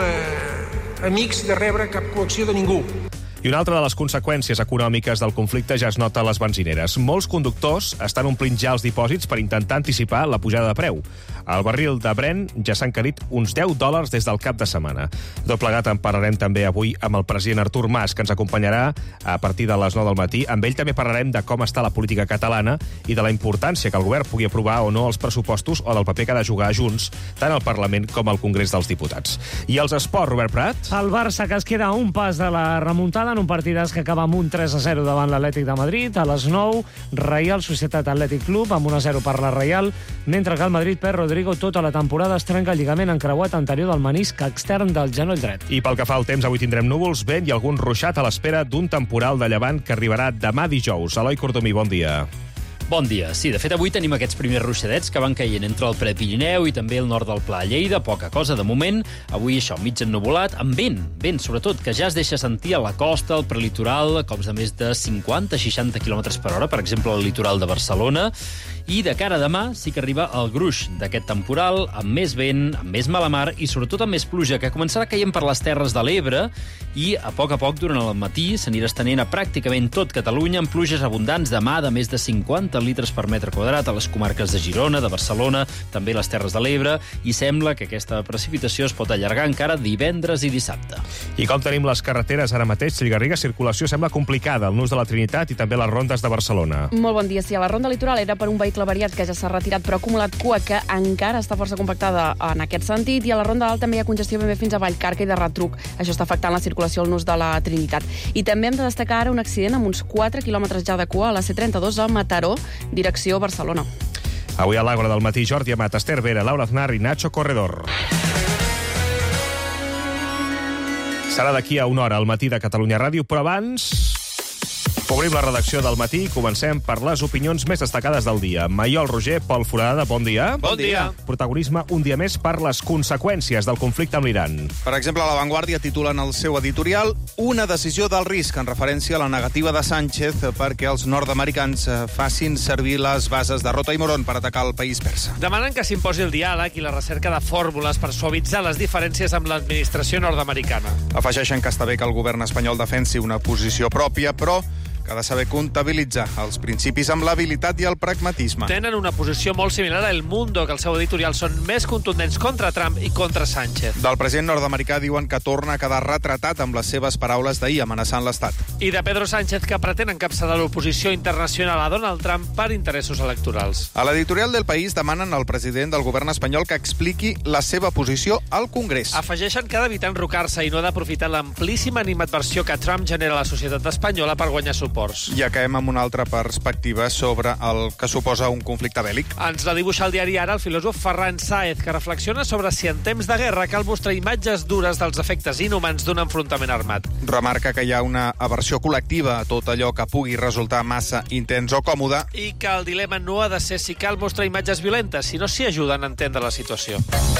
amics de rebre cap coacció de ningú. I una altra de les conseqüències econòmiques del conflicte ja es nota a les benzineres. Molts conductors estan omplint ja els dipòsits per intentar anticipar la pujada de preu. El barril de Brent ja s'ha encarit uns $10 des del cap de setmana. Tot plegat en parlarem també avui amb el president Artur Mas, que ens acompanyarà a partir de les 9 del matí. Amb ell també parlarem de com està la política catalana i de la importància que el govern pugui aprovar o no els pressupostos o del paper que ha de jugar Junts, tant al Parlament com al Congrés dels Diputats. I els esports, Robert Prat? El Barça, que es queda a un pas de la remuntada en un partidàs que acaba amb un 3-0 davant l'Atlètic de Madrid. A les 9, Reial Societat Atlètic Club, amb 1-0 per la Reial, mentre que el Madrid, per Rodrigo, tota la temporada es trenca el lligament encreuat anterior del menisc extern del genoll dret. I pel que fa al temps, avui tindrem núvols, vent i algun ruixat a l'espera d'un temporal de llevant que arribarà demà dijous. Eloi Cordomí, bon dia. Bon dia. Sí, de fet, avui tenim aquests primers ruixadets que van caient entre el Prepirineu i també el nord del Pla Lleida, poca cosa de moment. Avui això, mig ennuvolat, amb vent, sobretot, que ja es deixa sentir a la costa, al prelitoral, cops de més de 50-60 km per hora, per exemple, al litoral de Barcelona. I de cara a demà sí que arriba el gruix d'aquest temporal, amb més vent, amb més mala mar i sobretot amb més pluja, que començarà caient per les Terres de l'Ebre i a poc, durant el matí, s'anirà estenent a pràcticament tot Catalunya, amb pluges abundants demà de més de 50 litres per metre quadrat a les comarques de Girona, de Barcelona, també les Terres de l'Ebre, i sembla que aquesta precipitació es pot allargar encara divendres i dissabte. I com tenim les carreteres ara mateix? Garriga, circulació sembla complicada, el nus de la Trinitat i també les rondes de Barcelona. Molt bon dia. Sí, a la ronda litoral era per un vehicle variat que ja s'ha retirat, però ha acumulat cua que encara està força compactada en aquest sentit, i a la ronda alt també hi ha congestió ben bé fins a Vallcarca i de Retruc. Això està afectant la circulació al nus de la Trinitat. I també hem de destacar ara un accident amb uns 4 quilòmetres ja de cua a la C32 a Mataró, direcció Barcelona. Avui a l'Àgora del matí, Jordi Amat, Esther Vera, Laura Aznar i Nacho Corredor. Serà d'aquí a una hora al Matí de Catalunya Ràdio, però abans obrim la redacció del matí i comencem per les opinions més destacades del dia. Maiol Roger, Pol Foradada, bon dia. Bon dia. Protagonisme un dia més per les conseqüències del conflicte amb l'Iran. Per exemple, La Vanguardia titula en el seu editorial una decisió del risc, en referència a la negativa de Sánchez perquè els nord-americans facin servir les bases de Rota i Morón per atacar el país persa. Demanen que s'imposi el diàleg i la recerca de fórmules per suavitzar les diferències amb l'administració nord-americana. Afegeixen que està bé que el govern espanyol defensi una posició pròpia, però que que ha de saber comptabilitzar els principis amb l'habilitat i el pragmatisme. Tenen una posició molt similar a El Mundo, que el seu editorial són més contundents contra Trump i contra Sánchez. Del president nord-americà diuen que torna a quedar retratat amb les seves paraules d'ahir amenaçant l'Estat. I de Pedro Sánchez, que pretén encapçalar l'oposició internacional a Donald Trump per interessos electorals. A l'editorial del País demanen al president del govern espanyol que expliqui la seva posició al Congrés. Afegeixen que ha d'evitar enrocar-se i no ha d'aprofitar l'amplíssima animadversió que Trump genera a la societat espanyola per guanyar suports. Ja caiem amb una altra perspectiva sobre el que suposa un conflicte bèl·lic. Ens la dibuixa el diari Ara el filòsof Ferran Sáez, que reflexiona sobre si en temps de guerra cal mostrar imatges dures dels efectes inhumans d'un enfrontament armat. Remarca que hi ha una aversió col·lectiva a tot allò que pugui resultar massa intens o còmode. I que el dilema no ha de ser si cal mostrar imatges violentes, sinó si ajuden a entendre la situació.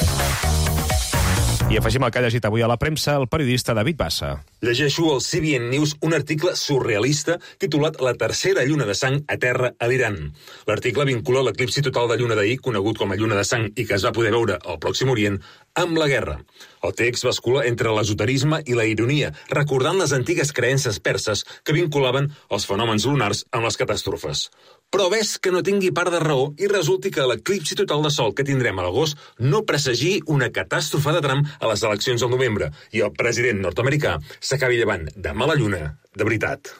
I afegim el que ha llegit avui a la premsa el periodista David Bassa. Llegeixo al CBN News un article surrealista titulat La tercera lluna de sang a terra a l'Iran. L'article vincula l'eclipsi total de lluna d'ahir, conegut com a lluna de sang i que es va poder veure al Pròxim Orient, amb la guerra. El text bascula entre l'esoterisme i la ironia, recordant les antigues creences perses que vinculaven els fenòmens lunars amb les catàstrofes. Però ves que no tingui part de raó i resulti que l'eclipsi total de sol que tindrem a l'agost no presagí una catàstrofe de tram a les eleccions del novembre i el president nord-americà s'acabi llevant de mala lluna, de veritat.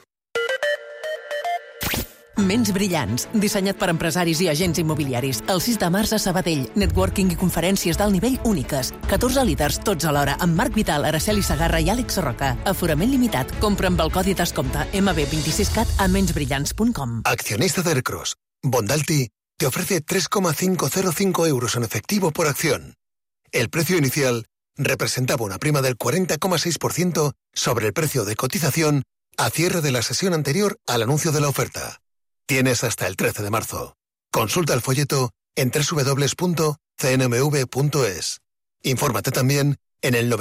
Ments brillants, dissenyat per empresaris i agents immobiliaris. El 6 de març a Sabadell, networking i conferències d'alt nivell úniques. 14 líders, tots alhora, amb Marc Vital, Araceli Sagarra i Àlex Roca. Aforament limitat. Compra amb el codi descompte MB26CAT a mensbrillants.com. Accionista de Ercros. Bondalti te ofrece 3,505 euros en efectivo por acción. El precio inicial representaba una prima del 40,6% sobre el precio de cotización a cierre de la sesión anterior al anuncio de la oferta. Tienes hasta el 13 de marzo. Consulta el folleto en www.cnmv.es. Infórmate también en el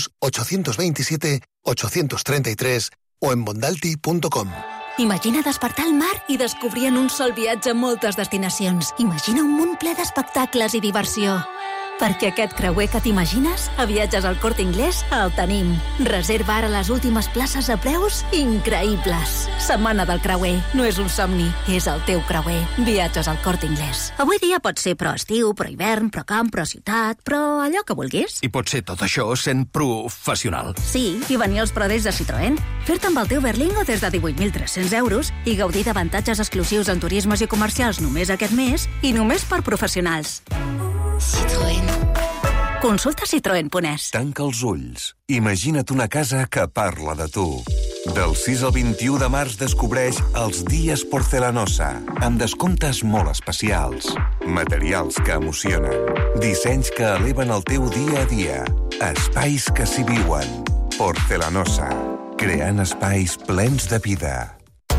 900-827-833 o en bondalti.com. Imagina despertar al mar i descobrir en un sol viatge moltes destinacions. Imagina un munt ple d'espectacles i diversió. Perquè aquest creuer que t'imagines, a Viatges al Corte Inglés el tenim. Reserva ara les últimes places a preus increïbles. Setmana del creuer. No és un somni, és el teu creuer. Viatges al Corte Inglés. Avui dia pot ser pro estiu, pro hivern, pro camp, pro ciutat, però allò que vulguis. I pot ser tot això sent professional. Sí, i venir als Pro Days de Citroën. Fer-te amb el teu Berlingo des de 18.300 euros i gaudir d'avantatges exclusius en turismes i comercials només aquest mes i només per professionals. Citroën. Consulta citroen.es. Tanca els ulls. Imagina't una casa que parla de tu. Del 6 al 21 de març descobreix els Dies Porcelanosa, amb descomptes molt especials. Materials que emocionen. Dissenys que eleven el teu dia a dia. Espais que s'hi viuen. Porcelanosa. Creant espais plens de vida.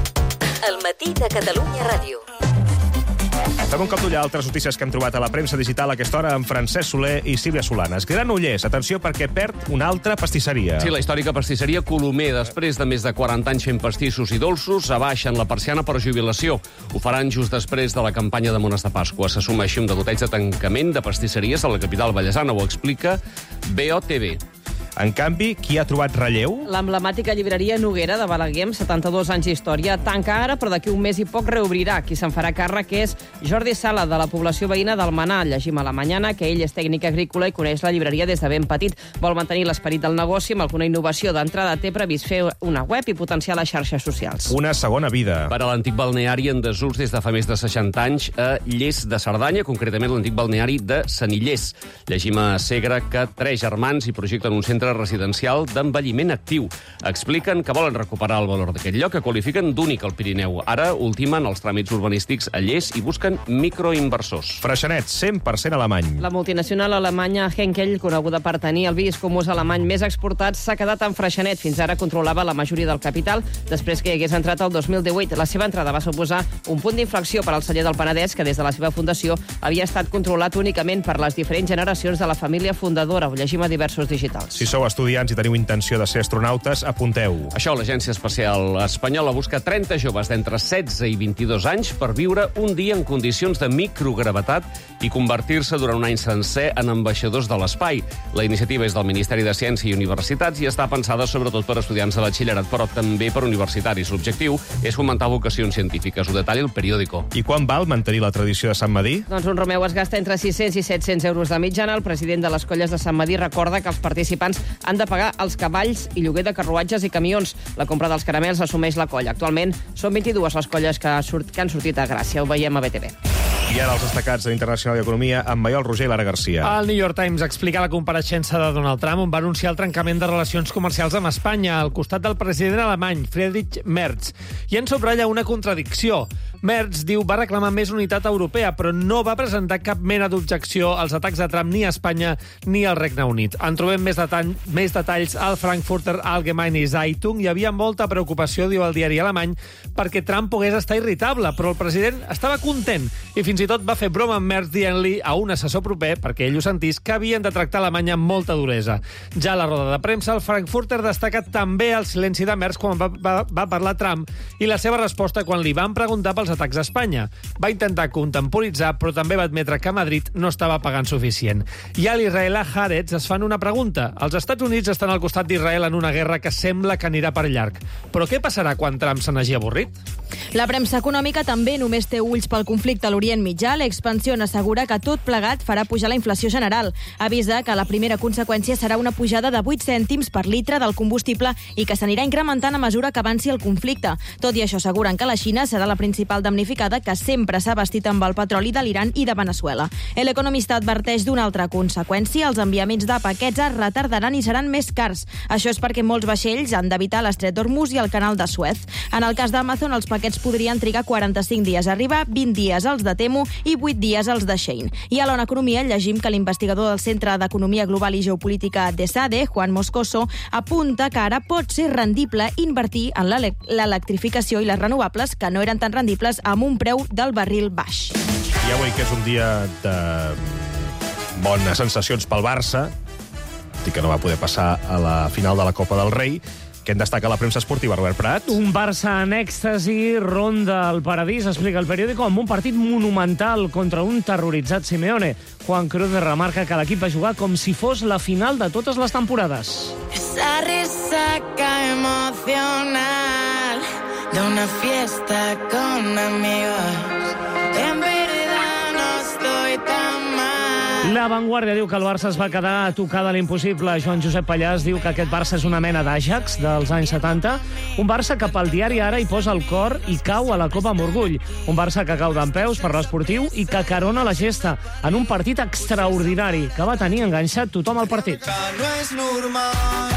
El matí de Catalunya Ràdio. Fem un cop d'ull a altres notícies que hem trobat a la premsa digital a aquesta hora amb Francesc Soler i Sílvia Solanes. Granollers, atenció, perquè perd una altra pastisseria. Sí, la històrica pastisseria Colomer, després de més de 40 anys fent pastissos i dolços, abaixen la persiana per jubilació. Ho faran just després de la campanya de Mones de Pasqua. S'assumeix un degoteig de tancament de pastisseries a la capital vallesana, ho explica BOTV. En canvi, qui ha trobat relleu? L'emblemàtica llibreria Noguera de Balaguer, amb 72 anys d'història, tanca ara, però d'aquí un mes i poc reobrirà. Qui se'n farà càrrec és Jordi Sala, de la població veïna d'Almenar. Llegim a La Mañana que ell és tècnic agrícola i coneix la llibreria des de ben petit. Vol mantenir l'esperit del negoci amb alguna innovació. D'entrada té previst fer una web i potenciar les xarxes socials. Una segona vida. Per a l'antic balneari en desús des de fa més de 60 anys a Lles de Cerdanya, concretament l'antic balneari de Senillers. Llegim a Segre que 3 germans hi projecten un centre residencial d'envelliment actiu. Expliquen que volen recuperar el valor d'aquest lloc, que qualifiquen d'únic al Pirineu. Ara ultimen els tràmits urbanístics a Lles i busquen microinversors. Freixenet, 100% alemany. La multinacional alemanya Henkel, coneguda per tenir el vi escumós alemany més exportat, s'ha quedat en Freixenet. Fins ara controlava la majoria del capital, després que hi hagués entrat el 2018. La seva entrada va suposar un punt d'inflexió per al celler del Penedès, que des de la seva fundació havia estat controlat únicament per les diferents generacions de la família fundadora. Ho llegim a diversos digitals. Si sou sou estudiants i teniu intenció de ser astronautes, apunteu. Això, l'Agència Espacial Espanyola busca 30 joves d'entre 16 i 22 anys per viure un dia en condicions de microgravetat i convertir-se durant un any sencer en ambaixadors de l'espai. La iniciativa és del Ministeri de Ciència i Universitats i està pensada sobretot per estudiants de batxillerat, però també per universitaris. L'objectiu és fomentar vocacions científiques. Ho detalla el periòdico. I quan val mantenir la tradició de Sant Madí? Doncs un Romeu es gasta entre 600 i 700 euros de mitjana. El president de les colles de Sant Madí recorda que els participants han de pagar els cavalls i lloguer de carruatges i camions. La compra dels caramels assumeix la colla. Actualment són 22 les colles que han sortit a Gràcia. Ho veiem a BTV. I ara els destacats de Internacional i Economia amb Maiol Roger i Lara Garcia. El New York Times explica la compareixença de Donald Trump, on va anunciar el trencament de relacions comercials amb Espanya al costat del president alemany, Friedrich Merz. I en subratlla una contradicció. Merz, diu, va reclamar més unitat europea, però no va presentar cap mena d'objecció als atacs de Trump ni a Espanya ni al Regne Unit. En trobem més detalls al Frankfurter Allgemeine Zeitung. Hi havia molta preocupació, diu el diari alemany, perquè Trump pogués estar irritable, però el president estava content i fins i tot va fer broma amb Merz dient-li a un assessor proper, perquè ell ho sentís, que havien de tractar Alemanya amb molta duresa. Ja a la roda de premsa, el Frankfurter destaca també el silenci de Merz quan va parlar Trump i la seva resposta quan li van preguntar pels atacs a Espanya. Va intentar contemporitzar, però també va admetre que Madrid no estava pagant suficient. I a l'Israel a Haaretz es fan una pregunta. Els Estats Units estan al costat d'Israel en una guerra que sembla que anirà per llarg. Però què passarà quan Trump se n'hagi avorrit? La premsa econòmica també només té ulls pel conflicte a l'Orient Mitjà. L'Expansión assegura que tot plegat farà pujar la inflació general. Avisa que la primera conseqüència serà una pujada de 8 cèntims per litre del combustible i que s'anirà incrementant a mesura que avanci el conflicte. Tot i això, asseguren que la Xina serà la principal damnificada, que sempre s'ha vestit amb el petroli de l'Iran i de Venezuela. L'economista adverteix d'una altra conseqüència. Els enviaments de paquets es retardaran i seran més cars. Això és perquè molts vaixells han d'evitar l'estret d'Hormuz i el canal de Suez. En el cas d'Amazon, els paquets podrien trigar 45 dies a arribar, 20 dies els de Temu i 8 dies els de Shein. I a l'Ona Economia llegim que l'investigador del Centre d'Economia Global i Geopolítica d'ESADE, Juan Moscoso, apunta que ara pot ser rendible invertir en l'electrificació i les renovables, que no eren tan rendibles amb un preu del barril baix. I avui, que és un dia de bones sensacions pel Barça, i que no va poder passar a la final de la Copa del Rei, què en destaca la premsa esportiva, Robert Prat? Un Barça en èxtasi, ronda al paradís, explica el periòdico, amb un partit monumental contra un terroritzat Simeone. Juan Cruz remarca que l'equip va jugar com si fos la final de totes les temporades. Esa resaca emocional de una fiesta con amigos. En verdad no estoy tan mal. La Vanguardia diu que el Barça es va quedar a tocar de l'impossible. Joan Josep Pallàs diu que aquest Barça és una mena d'Ajax dels anys 70. Un Barça que pel diari Ara hi posa el cor i cau a la Copa amb orgull. Un Barça que cau dempeus per l'esportiu i que carona la gesta en un partit extraordinari que va tenir enganxat tothom al partit. No és normal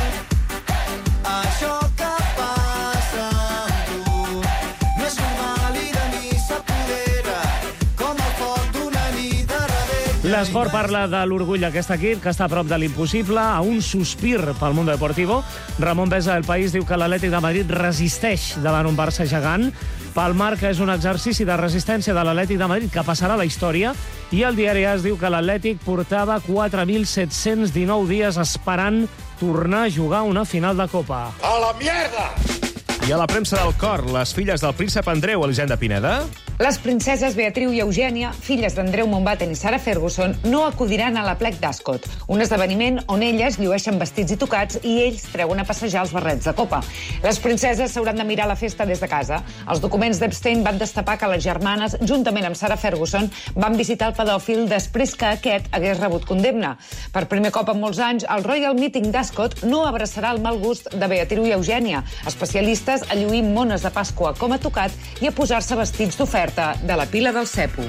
això que passa amb tu. No és normal i de mi s'apodera com el foc d'una nit de rebella. L'esport parla de l'orgull d'aquest equip, que està a prop de l'impossible, a un sospir pel Mundo Deportivo. Ramon Besa del País diu que l'Atlètic de Madrid resisteix davant un Barça gegant. Pel Marca és un exercici de resistència de l'Atlètic de Madrid que passarà a la història. I el diari AS diu que l'Atlètic portava 4.719 dies esperant tornar a jugar una final de Copa. A la mierda! I a la premsa del cor, les filles del príncep Andreu, Elisenda Pineda. Les princeses Beatriu i Eugènia, filles d'Andreu Mountbatten i Sarah Ferguson, no acudiran a l'Aplec d'Ascot, un esdeveniment on elles llueixen vestits i tocats i ells treuen a passejar els barrets de copa. Les princeses s'hauran de mirar la festa des de casa. Els documents d'Epstein van destapar que les germanes, juntament amb Sarah Ferguson, van visitar el pedòfil després que aquest hagués rebut condemna. Per primer cop en molts anys, el Royal Meeting d'Ascot no abraçarà el mal gust de Beatriu i Eugènia, especialistes a lluir mones de Pasqua com a tocat i a posar-se vestits d'oferta de la pila del cepo.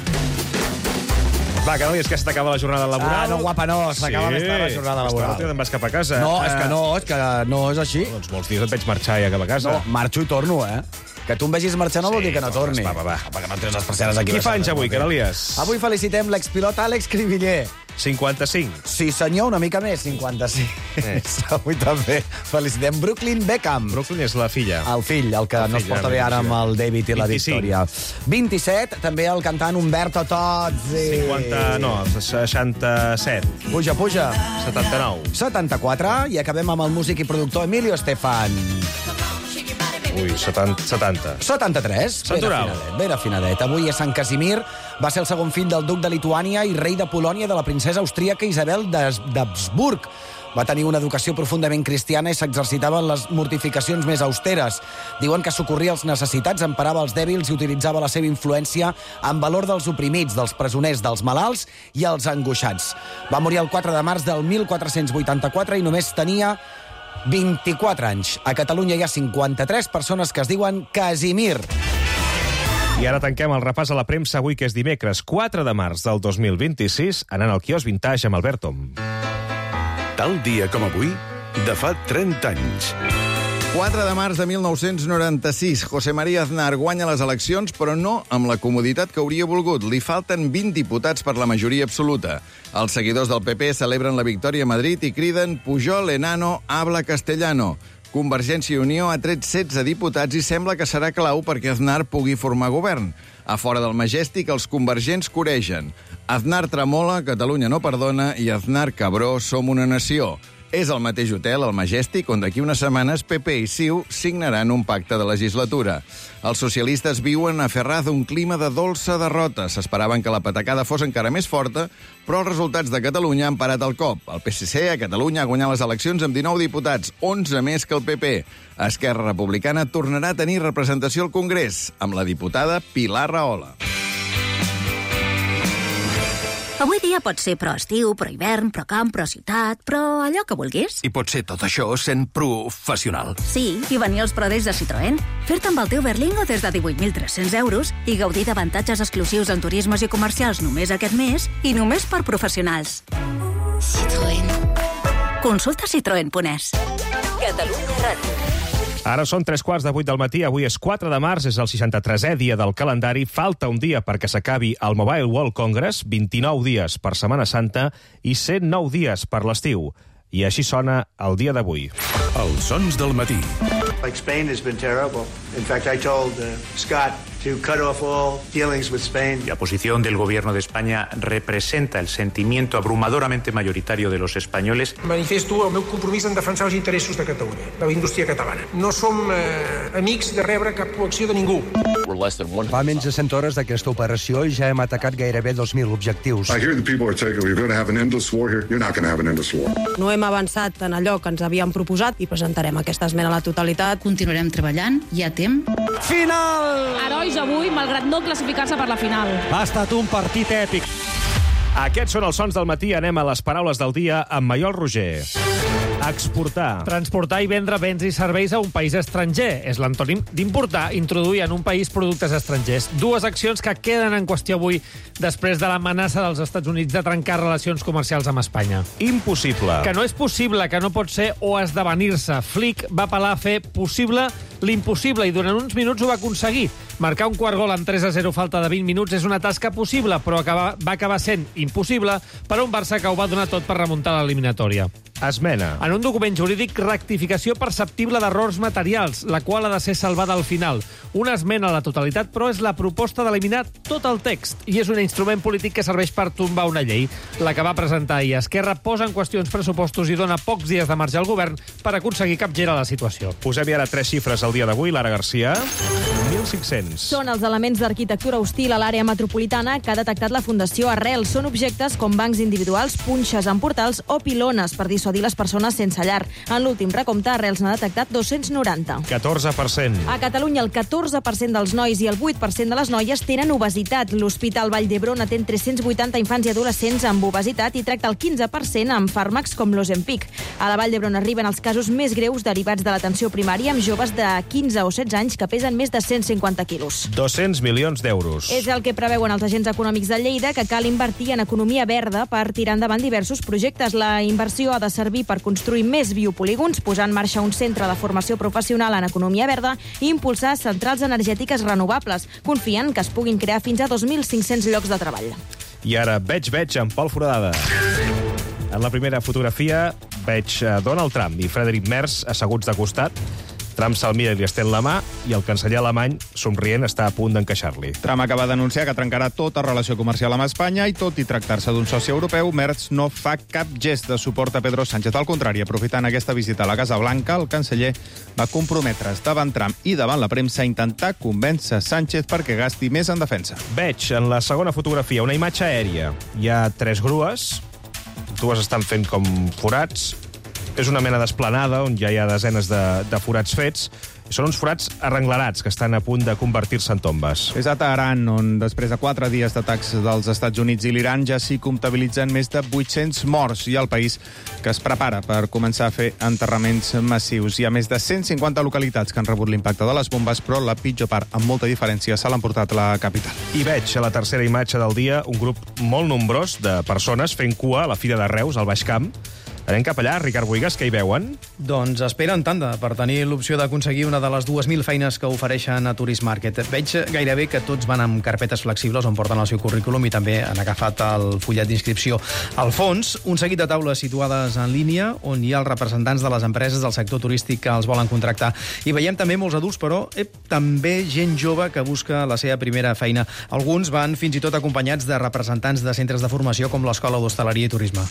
Va, que no diguis que s'acaba la jornada laboral. Ah, no, guapa, no, s'acaba més tard la jornada laboral. Te'n vas cap a casa. No, és que no és així. Doncs molts dies et veig marxar i ja cap a casa. No, marxo i torno, Que tu em vegis marxar no vol dir que no torni. Va. Perquè no tens les persianes aquí. Qui fa anys avui, Canalies? Avui felicitem l'expilot Àlex Cribiller. 55. Sí, senyor, una mica més, 55. Avui també felicitem Brooklyn Beckham. Brooklyn és la filla. El fill, el que no es porta bé ara amb el David i la Victòria. 27, també el cantant Umberto Tozzi. 67. Puja. 79. 74, i acabem amb el músic i productor Emilio Estefan. Ui, 70. 73. Santoral. Ben afinadet. Avui és Sant Casimir. Va ser el segon fill del duc de Lituània i rei de Polònia de la princesa austríaca Isabel d'Habsburg. Va tenir una educació profundament cristiana i s'exercitava en les mortificacions més austeres. Diuen que socorria els necessitats, emparava els dèbils i utilitzava la seva influència en valor dels oprimits, dels presoners, dels malalts i els angoixats. Va morir el 4 de març del 1484 i només tenia 24 anys. A Catalunya hi ha 53 persones que es diuen Casimir. I ara tanquem el repàs a la premsa avui, que és dimecres 4 de març del 2026, anant al quiosc Vintage amb Albert Tom. Tal dia com avui, de fa 30 anys. 4 de març de 1996, José María Aznar guanya les eleccions, però no amb la comoditat que hauria volgut. Li falten 20 diputats per la majoria absoluta. Els seguidors del PP celebren la victòria a Madrid i criden «Pujol, enano, habla castellano». Convergència i Unió ha tret 16 diputats i sembla que serà clau perquè Aznar pugui formar govern. A fora del Majestic, els convergents coregen. Aznar tremola, Catalunya no perdona, i Aznar cabró, som una nació. És el mateix hotel, el Majestic, on d'aquí unes setmanes PP i CiU signaran un pacte de legislatura. Els socialistes viuen a Ferraz un clima de dolça derrota. S'esperaven que la patacada fos encara més forta, però els resultats de Catalunya han parat el cop. El PSC a Catalunya ha guanyat les eleccions amb 19 diputats, 11 més que el PP. Esquerra Republicana tornarà a tenir representació al Congrés, amb la diputada Pilar Rahola. Avui dia pot ser pro estiu, pro hivern, pro camp, pro ciutat, però allò que vulguis. I pot ser tot això sent professional. Sí, i venir als Pro Days de Citroën, fer-te amb el teu Berlingo des de 18.300 euros i gaudir d'avantatges exclusius en turismes i comercials només aquest mes i només per professionals. Citroën. Consulta citroen.es. Catalunya Ràdio. Ara són 7:45 del matí, avui és 4 de març, és el 63è dia del calendari, falta un dia perquè s'acabi el Mobile World Congress, 29 dies per Setmana Santa i 109 dies per l'estiu. I així sona el dia d'avui. Els sons del matí. Like Spain has been terrible. In fact, I told Scott to cut off all dealings with Spain. La posición del gobierno de España representa el sentimiento abrumadoramente mayoritario de los españoles. Manifesto el meu compromís en defensar els interessos de Catalunya, de la indústria catalana. No som amics de rebre cap coacció de ningú. Fa menys de 100 hores d'aquesta operació i ja hem atacat gairebé 2.000 objectius. I hear the people are taking, we're going to have an endless war here. You're not going to have an endless war. No hem avançat en allò que ens havíem proposat i presentarem aquesta esmena a la totalitat. Continuarem treballant, hi ha temps. Final! Herois avui, malgrat no classificar-se per la final. Ha estat un partit èpic. Aquests són els sons del matí. Anem a les paraules del dia amb Maiol Roger. Exportar. Transportar i vendre béns i serveis a un país estranger. És l'antònim d'importar, introduir en un país productes estrangers. Dues accions que queden en qüestió avui després de l'amenaça dels Estats Units de trencar relacions comercials amb Espanya. Impossible. Que no és possible, que no pot ser o esdevenir-se. Flick va apel·lar a fer possible l'impossible i durant uns minuts ho va aconseguir. Marcar un quart gol en 3-0 falta de 20 minuts és una tasca possible, però va acabar sent impossible per a un Barça que ho va donar tot per remuntar l'eliminatòria. Esmena. En un document jurídic, rectificació perceptible d'errors materials, la qual ha de ser salvada al final. Una esmena a la totalitat, però és la proposta d'eliminar tot el text i és un instrument polític que serveix per tombar una llei. La que va presentar ahir Esquerra posa en qüestió uns pressupostos i dona pocs dies de marge al govern per aconseguir capgirar la situació. Posem-hi ara 3 xifres al dia d'avui. Lara Garcia, 1.500. Són els elements d'arquitectura hostil a l'àrea metropolitana que ha detectat la Fundació Arrel. Són objectes com bancs individuals, punxes en portals o pilones per dissuadir les persones sense llar. En l'últim recompte, Arrels n'ha detectat 290. 14%. A Catalunya, el 14% dels nois i el 8% de les noies tenen obesitat. L'Hospital Vall d'Hebron atén 380 infants i adolescents amb obesitat i tracta el 15% amb fàrmacs com l'Ozempic. A la Vall d'Hebron arriben els casos més greus derivats de l'atenció primària amb joves de 15 o 16 anys que pesen més de 150 quilos. 200 milions d'euros. És el que preveuen els agents econòmics de Lleida, que cal invertir en economia verda per tirar endavant diversos projectes. La inversió ha de servir per construir més biopolígons, posar en marxa un centre de formació professional en economia verda i impulsar centrals energètiques renovables. Confien que es puguin crear fins a 2.500 llocs de treball. I ara veig amb Pol Foradada. En la primera fotografia veig Donald Trump i Friedrich Merz asseguts de costat. Trump se'l mira i li estén la mà i el canceller alemany, somrient, està a punt d'encaixar-li. Trump acaba d'anunciar que trencarà tota relació comercial amb Espanya i, tot i tractar-se d'un soci europeu, Merz no fa cap gest de suport a Pedro Sánchez. Al contrari, aprofitant aquesta visita a la Casa Blanca, el canceller va comprometre's davant Trump i davant la premsa a intentar convèncer Sánchez perquè gasti més en defensa. Veig en la segona fotografia una imatge aèria. Hi ha 3 grues, dues estan fent com forats. És una mena d'esplanada on ja hi ha desenes de forats fets. Són uns forats arrenglerats que estan a punt de convertir-se en tombes. És a Teheran, on després de 4 dies d'atacs dels Estats Units i l'Iran ja s'hi comptabilitzen més de 800 morts. Hi ha el país que es prepara per començar a fer enterraments massius. Hi ha més de 150 localitats que han rebut l'impacte de les bombes, però la pitjor part, amb molta diferència, se l'ha emportat la capital. I veig a la tercera imatge del dia un grup molt nombrós de persones fent cua a la Fira de Reus, al Baix Camp. Anem cap allà. Ricard Buigas, què hi veuen? Doncs esperen tanda per tenir l'opció d'aconseguir una de les 2.000 feines que ofereixen a Tourist Market. Veig gairebé que tots van amb carpetes flexibles on porten el seu currículum i també han agafat el fullet d'inscripció. Al fons, un seguit de taules situades en línia on hi ha els representants de les empreses del sector turístic que els volen contractar. I veiem també molts adults, però també gent jove que busca la seva primera feina. Alguns van fins i tot acompanyats de representants de centres de formació com l'Escola d'Hostaleria i Turisme.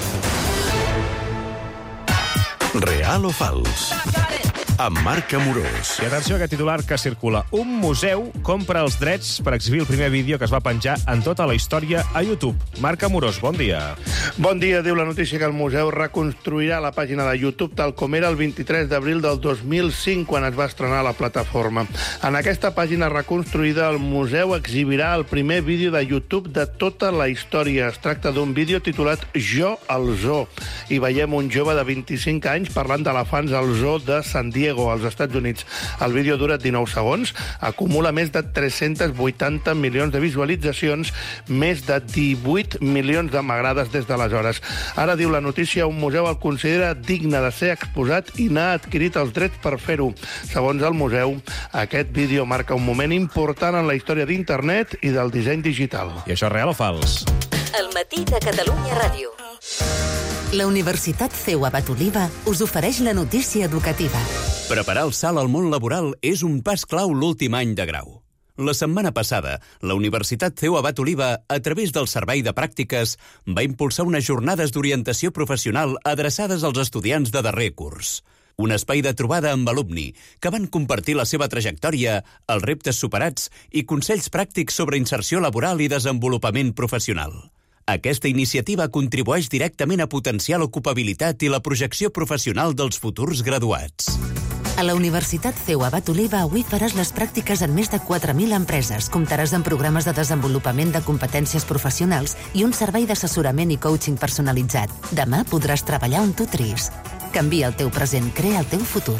Real o fals? Amb Marc Amorós. I atenció a aquest titular que circula. Un museu compra els drets per exhibir el primer vídeo que es va penjar en tota la història a YouTube. Marc Amorós, bon dia. Bon dia. Diu la notícia que el museu reconstruirà la pàgina de YouTube tal com era el 23 d'abril del 2005, quan es va estrenar la plataforma. En aquesta pàgina reconstruïda, el museu exhibirà el primer vídeo de YouTube de tota la història. Es tracta d'un vídeo titulat Jo al Zoo. I veiem un jove de 25 anys parlant d'elefants al zoo de San Diego, als Estats Units. El vídeo dura 19 segons, acumula més de 380 milions de visualitzacions, més de 18 milions de m'agrades des d'aleshores. Ara, diu la notícia, un museu el considera digne de ser exposat i n'ha adquirit els drets per fer-ho. Segons el museu, aquest vídeo marca un moment important en la història d'internet i del disseny digital. I això és real o fals? El matí de Catalunya Ràdio. La Universitat CEU Abat Oliva us ofereix la notícia educativa. Preparar el salt al món laboral és un pas clau l'últim any de grau. La setmana passada, la Universitat CEU Abat Oliva, a través del Servei de Pràctiques, va impulsar unes jornades d'orientació professional adreçades als estudiants de darrer curs. Un espai de trobada amb alumni que van compartir la seva trajectòria, els reptes superats i consells pràctics sobre inserció laboral i desenvolupament professional. Aquesta iniciativa contribueix directament a potenciar l'ocupabilitat i la projecció professional dels futurs graduats. A la Universitat CEU Abat Oliva avui faràs les pràctiques en més de 4.000 empreses, comptaràs amb programes de desenvolupament de competències professionals i un servei d'assessorament i coaching personalitzat. Demà podràs treballar on tu triïs. Canvia el teu present, crea el teu futur.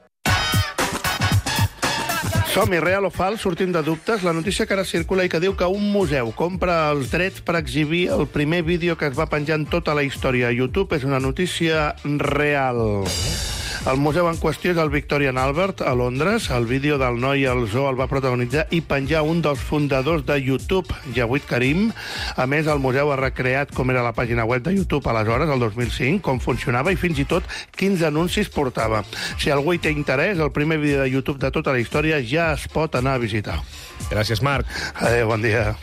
Som-hi, real o fals, sortint de dubtes, la notícia que ara circula i que diu que un museu compra els drets per exhibir el primer vídeo que es va penjar en tota la història a YouTube és una notícia real. El museu en qüestió és el Victorian Albert, a Londres. El vídeo del noi al zoo el va protagonitzar i penjar un dels fundadors de YouTube, Jawed Karim. A més, el museu ha recreat com era la pàgina web de YouTube aleshores, el 2005, com funcionava i fins i tot quins anuncis portava. Si algú hi té interès, el primer vídeo de YouTube de tota la història ja es pot anar a visitar. Gràcies, Marc. Adéu, bon dia.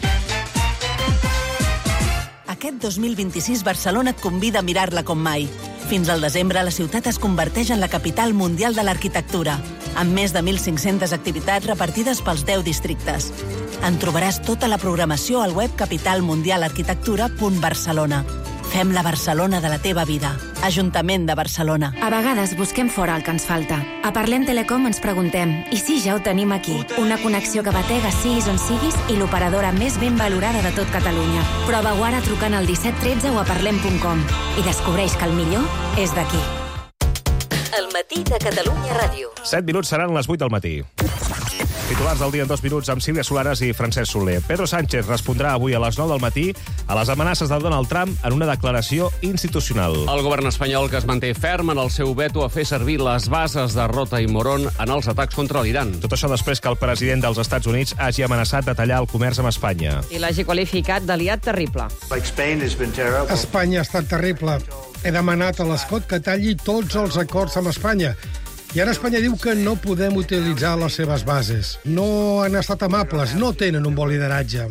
Aquest 2026 Barcelona et convida a mirar-la com mai. Fins al desembre, la ciutat es converteix en la capital mundial de l'arquitectura, amb més de 1.500 activitats repartides pels 10 districtes. En trobaràs tota la programació al web capitalmundialarquitectura.barcelona. Fem la Barcelona de la teva vida. Ajuntament de Barcelona. A vegades busquem fora el que ens falta. A Parlem Telecom ens preguntem, i si ja ho tenim aquí? Una connexió que batega siguis on siguis i l'operadora més ben valorada de tot Catalunya. Prova-ho ara trucant al 1713 o a parlem.com i descobreix que el millor és d'aquí. El matí de Catalunya Ràdio. 7 minuts seran les 8 del matí. Titulars del dia en 2 minuts amb Sílvia Solares i Francesc Soler. Pedro Sánchez respondrà avui a les 9 del matí a les amenaces de Donald Trump en una declaració institucional. El govern espanyol, que es manté ferm en el seu veto a fer servir les bases de Rota i Morón en els atacs contra l'Iran. Tot això després que el president dels Estats Units hagi amenaçat de tallar el comerç amb Espanya. I l'hagi qualificat d'aliat terrible. Espanya ha estat terrible. He demanat a l'Escot que talli tots els acords amb Espanya. I ara Espanya diu que no podem utilitzar les seves bases. No han estat amables, no tenen un bon lideratge.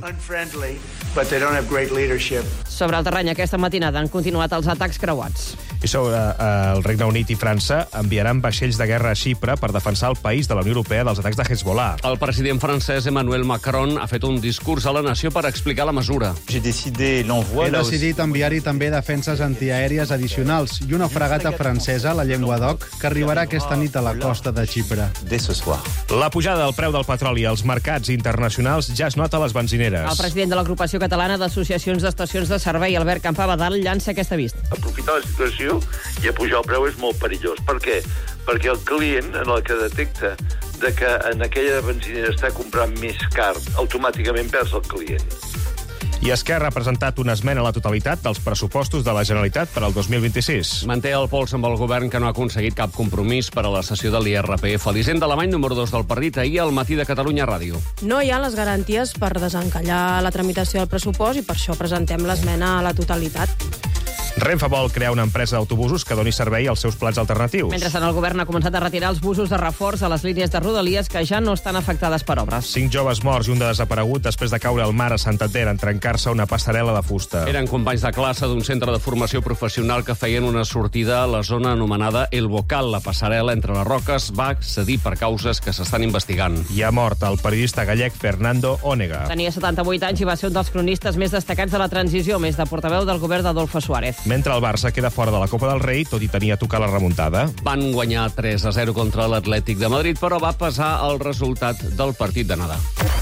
Sobre el terreny, aquesta matinada han continuat els atacs creuats. I sobre el Regne Unit i França enviaran vaixells de guerra a Xipre per defensar el país de la Unió Europea dels atacs de Hezbollah. El president francès Emmanuel Macron ha fet un discurs a la nació per explicar la mesura. He decidit enviar-hi també defenses antiaèries addicionals i una fragata francesa, la Llenguadoc, que arribarà aquesta nit a la costa de Xipre. La pujada del preu del petroli als mercats internacionals ja es nota a les benzineres. El president de l'Agrupació Catalana d'Associacions d'Estacions de Servei, Albert Campabadal, llança aquesta vista. Aprofitar la situació i apujar el preu és molt perillós. Per què? Perquè el client, en el que detecta de que en aquella benzinera està comprant més car, automàticament perds el client. I Esquerra ha presentat una esmena a la totalitat dels pressupostos de la Generalitat per al 2026. Manté el pols amb el govern, que no ha aconseguit cap compromís per a la sessió de l'IRPF. L'Hisenda Alemany, número 2 del partit, ahir al Matí de Catalunya Ràdio. No hi ha les garanties per desencallar la tramitació del pressupost i per això presentem l'esmena a la totalitat. Renfe vol crear una empresa d'autobusos que doni servei als seus plans alternatius. Mentrestant, el govern ha començat a retirar els busos de reforç a les línies de Rodalies que ja no estan afectades per obres. 5 joves morts i un de desaparegut després de caure al mar a Santander en trencar-se una passarel·la de fusta. Eren companys de classe d'un centre de formació professional que feien una sortida a la zona anomenada El Bocal. La passarel·la entre les roques va cedir per causes que s'estan investigant. I ha mort el periodista gallec Fernando Onega. Tenia 78 anys i va ser un dels cronistes més destacats de la transició, més de portaveu del govern d'Adolfo Suárez. Mentre el Barça queda fora de la Copa del Rei, tot i tenir a tocar la remuntada. Van guanyar 3-0 contra l'Atlètic de Madrid, però va pesar el resultat del partit d'anada.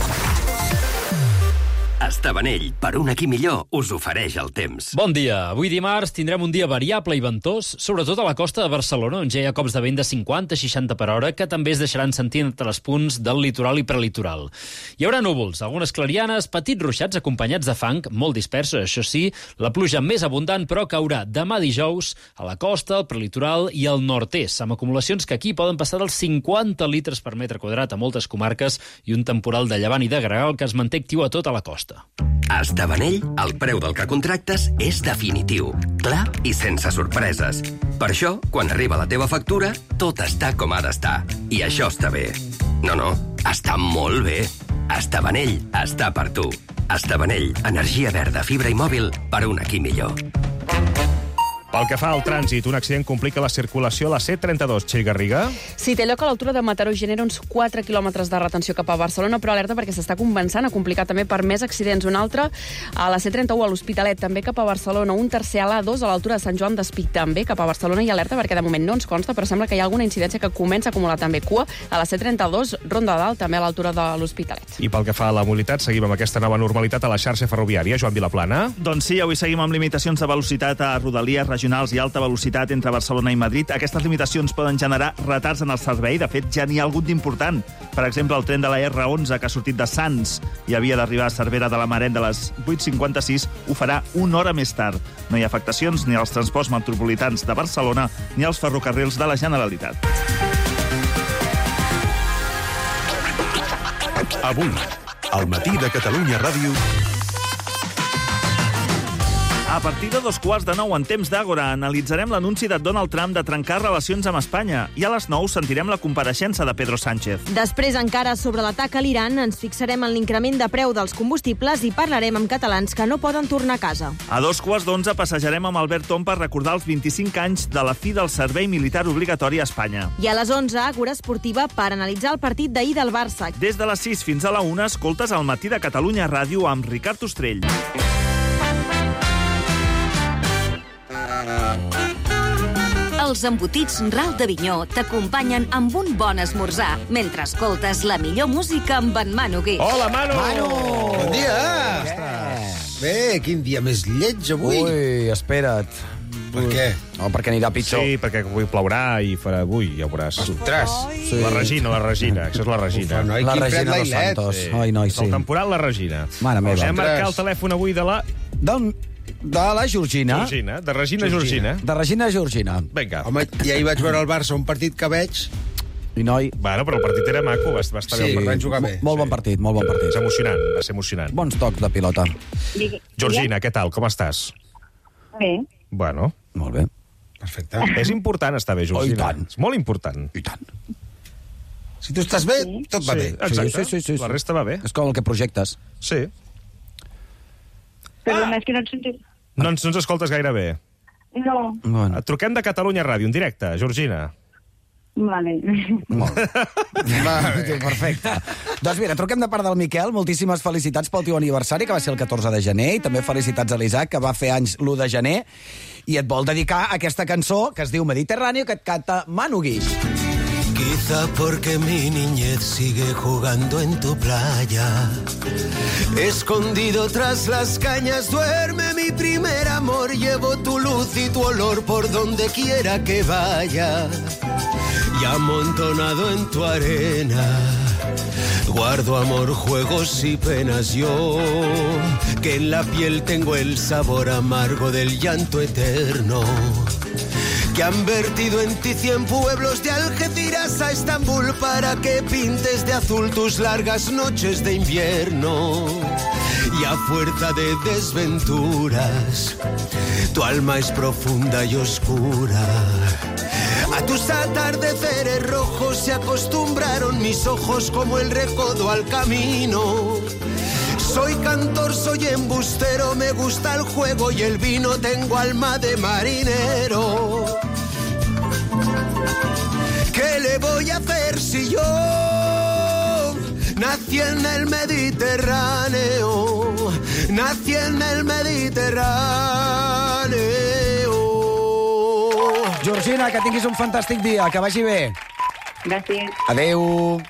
Estabanell, per un aquí millor, us ofereix el temps. Bon dia. Avui dimarts tindrem un dia variable i ventós, sobretot a la costa de Barcelona, on ja hi ha cops de vent de 50-60 per hora, que també es deixaran sentir entre els punts del litoral i prelitoral. Hi haurà núvols, algunes clarianes, petits ruixats acompanyats de fang, molt dispersos, això sí, la pluja més abundant, però caurà demà dijous a la costa, al prelitoral i al nord-est, amb acumulacions que aquí poden passar dels 50 litres per metre quadrat a moltes comarques i un temporal de llevant i de gregal que es manté actiu a tota la costa. A Estabanell, el preu del que contractes és definitiu, clar i sense sorpreses. Per això, quan arriba la teva factura, tot està com ha d'estar. I això està bé. No, està molt bé. Estabanell està per tu. Estabanell, energia verda, fibra i mòbil per un aquí millor. Pel que fa al trànsit, un accident complica la circulació a la C32. Txell Garriga? Sí, té lloc a l'altura de Mataró, genera uns 4 quilòmetres de retenció cap a Barcelona, però alerta perquè s'està començant a complicar també per més accidents. Un altre a la C31 a l'Hospitalet, també cap a Barcelona. Un tercer a l'A2 a l'altura de Sant Joan d'Espí, també cap a Barcelona, i alerta perquè de moment no ens consta, però sembla que hi ha alguna incidència que comença a acumular també cua a la C32, Ronda Dalt, també a l'altura de l'Hospitalet. I pel que fa a la mobilitat, seguim amb aquesta nova normalitat a la xarxa ferroviària. Joan Vilaplana? Doncs sí, avui seguim amb limitacions de velocitat a rodalies regionals i alta velocitat entre Barcelona i Madrid. Aquestes limitacions poden generar retards en el servei. De fet, ja n'hi ha algun d'important. Per exemple, el tren de la R11, que ha sortit de Sants i havia d'arribar a Cervera de la Maret de les 8:56, ho farà una hora més tard. No hi ha afectacions ni als transports metropolitans de Barcelona ni als ferrocarrils de la Generalitat. Avui, al Matí de Catalunya Ràdio... A partir de 8:45 en temps d'Àgora analitzarem l'anunci de Donald Trump de trencar relacions amb Espanya i a les 9 sentirem la compareixença de Pedro Sánchez. Després, encara sobre l'atac a l'Iran, ens fixarem en l'increment de preu dels combustibles i parlarem amb catalans que no poden tornar a casa. A 2:15 passejarem amb Albert Tom per recordar els 25 anys de la fi del servei militar obligatori a Espanya. I a les 11, Àgora Esportiva per analitzar el partit d'ahir del Barça. Des de les 6 fins a la 1 escoltes al Matí de Catalunya Ràdio amb Ricard Ostrell. Els embotits Ral d'Avinyó t'acompanyen amb un bon esmorzar mentre escoltes la millor música amb en Manu Guix. Hola, Manu! Bon dia! Bé, quin dia més lleig avui. Ui, espera't. Per què? No, perquè anirà pitjor. Sí, perquè avui plourà i farà... Avui, ja ho veuràs. Ostres! Sí. La Regina. Això és la Regina. Noi, la Regina dos Santos. Sí. Ai, noi, sí. El temporal, la Regina. Mare meva. Hem marcat el telèfon avui de la... De la Georgina. De Regina Georgina. De Regina Georgina. Vinga. Home, ja hi vaig veure el Barça, un partit que veig... I noi... Bueno, però el partit era maco, va estar bé. Sí, van jugar bé. Molt bon partit, molt bon partit. És emocionant, va ser emocionant. Bons tocs de pilota. Georgina, què tal? Com estàs? Bé. Bueno. Molt bé. Perfecte. És important estar bé, Georgina. Oh, i tant. És molt important. I tant. Si tu estàs bé, tot va bé. Exacte. Sí. La resta va bé. És com el que projectes. Sí. Perdona, és que no et sentim. No ens escoltes gaire bé. No. Bueno. Et truquem de Catalunya Ràdio, en directe, Georgina. Vale. Perfecte. Doncs mira, truquem de part del Miquel. Moltíssimes felicitats pel teu aniversari, que va ser el 14 de gener, i també felicitats a l'Isaac, que va fer anys l'1 de gener, i et vol dedicar aquesta cançó que es diu Mediterráneo, que et canta Manu Guix. Quizá porque mi niñez sigue jugando en tu playa. Escondido tras las cañas duerme mi primer amor. Llevo tu luz y tu olor por donde quiera que vaya. Y amontonado en tu arena guardo amor, juegos y penas yo, que en la piel tengo el sabor amargo del llanto eterno. Que han vertido en ti 100 pueblos de Algeciras a Estambul para que pintes de azul tus largas noches de invierno. Y a fuerza de desventuras, tu alma es profunda y oscura. A tus atardeceres rojos se acostumbraron mis ojos como el recodo al camino. Soy cantor, soy embustero, me gusta el juego y el vino, tengo alma de marinero. ¿Qué le voy a hacer si yo nací en el Mediterráneo? Nací en el Mediterráneo. Georgina, que tinguis un fantàstic dia, que vagi bé. Gràcies. Adeu.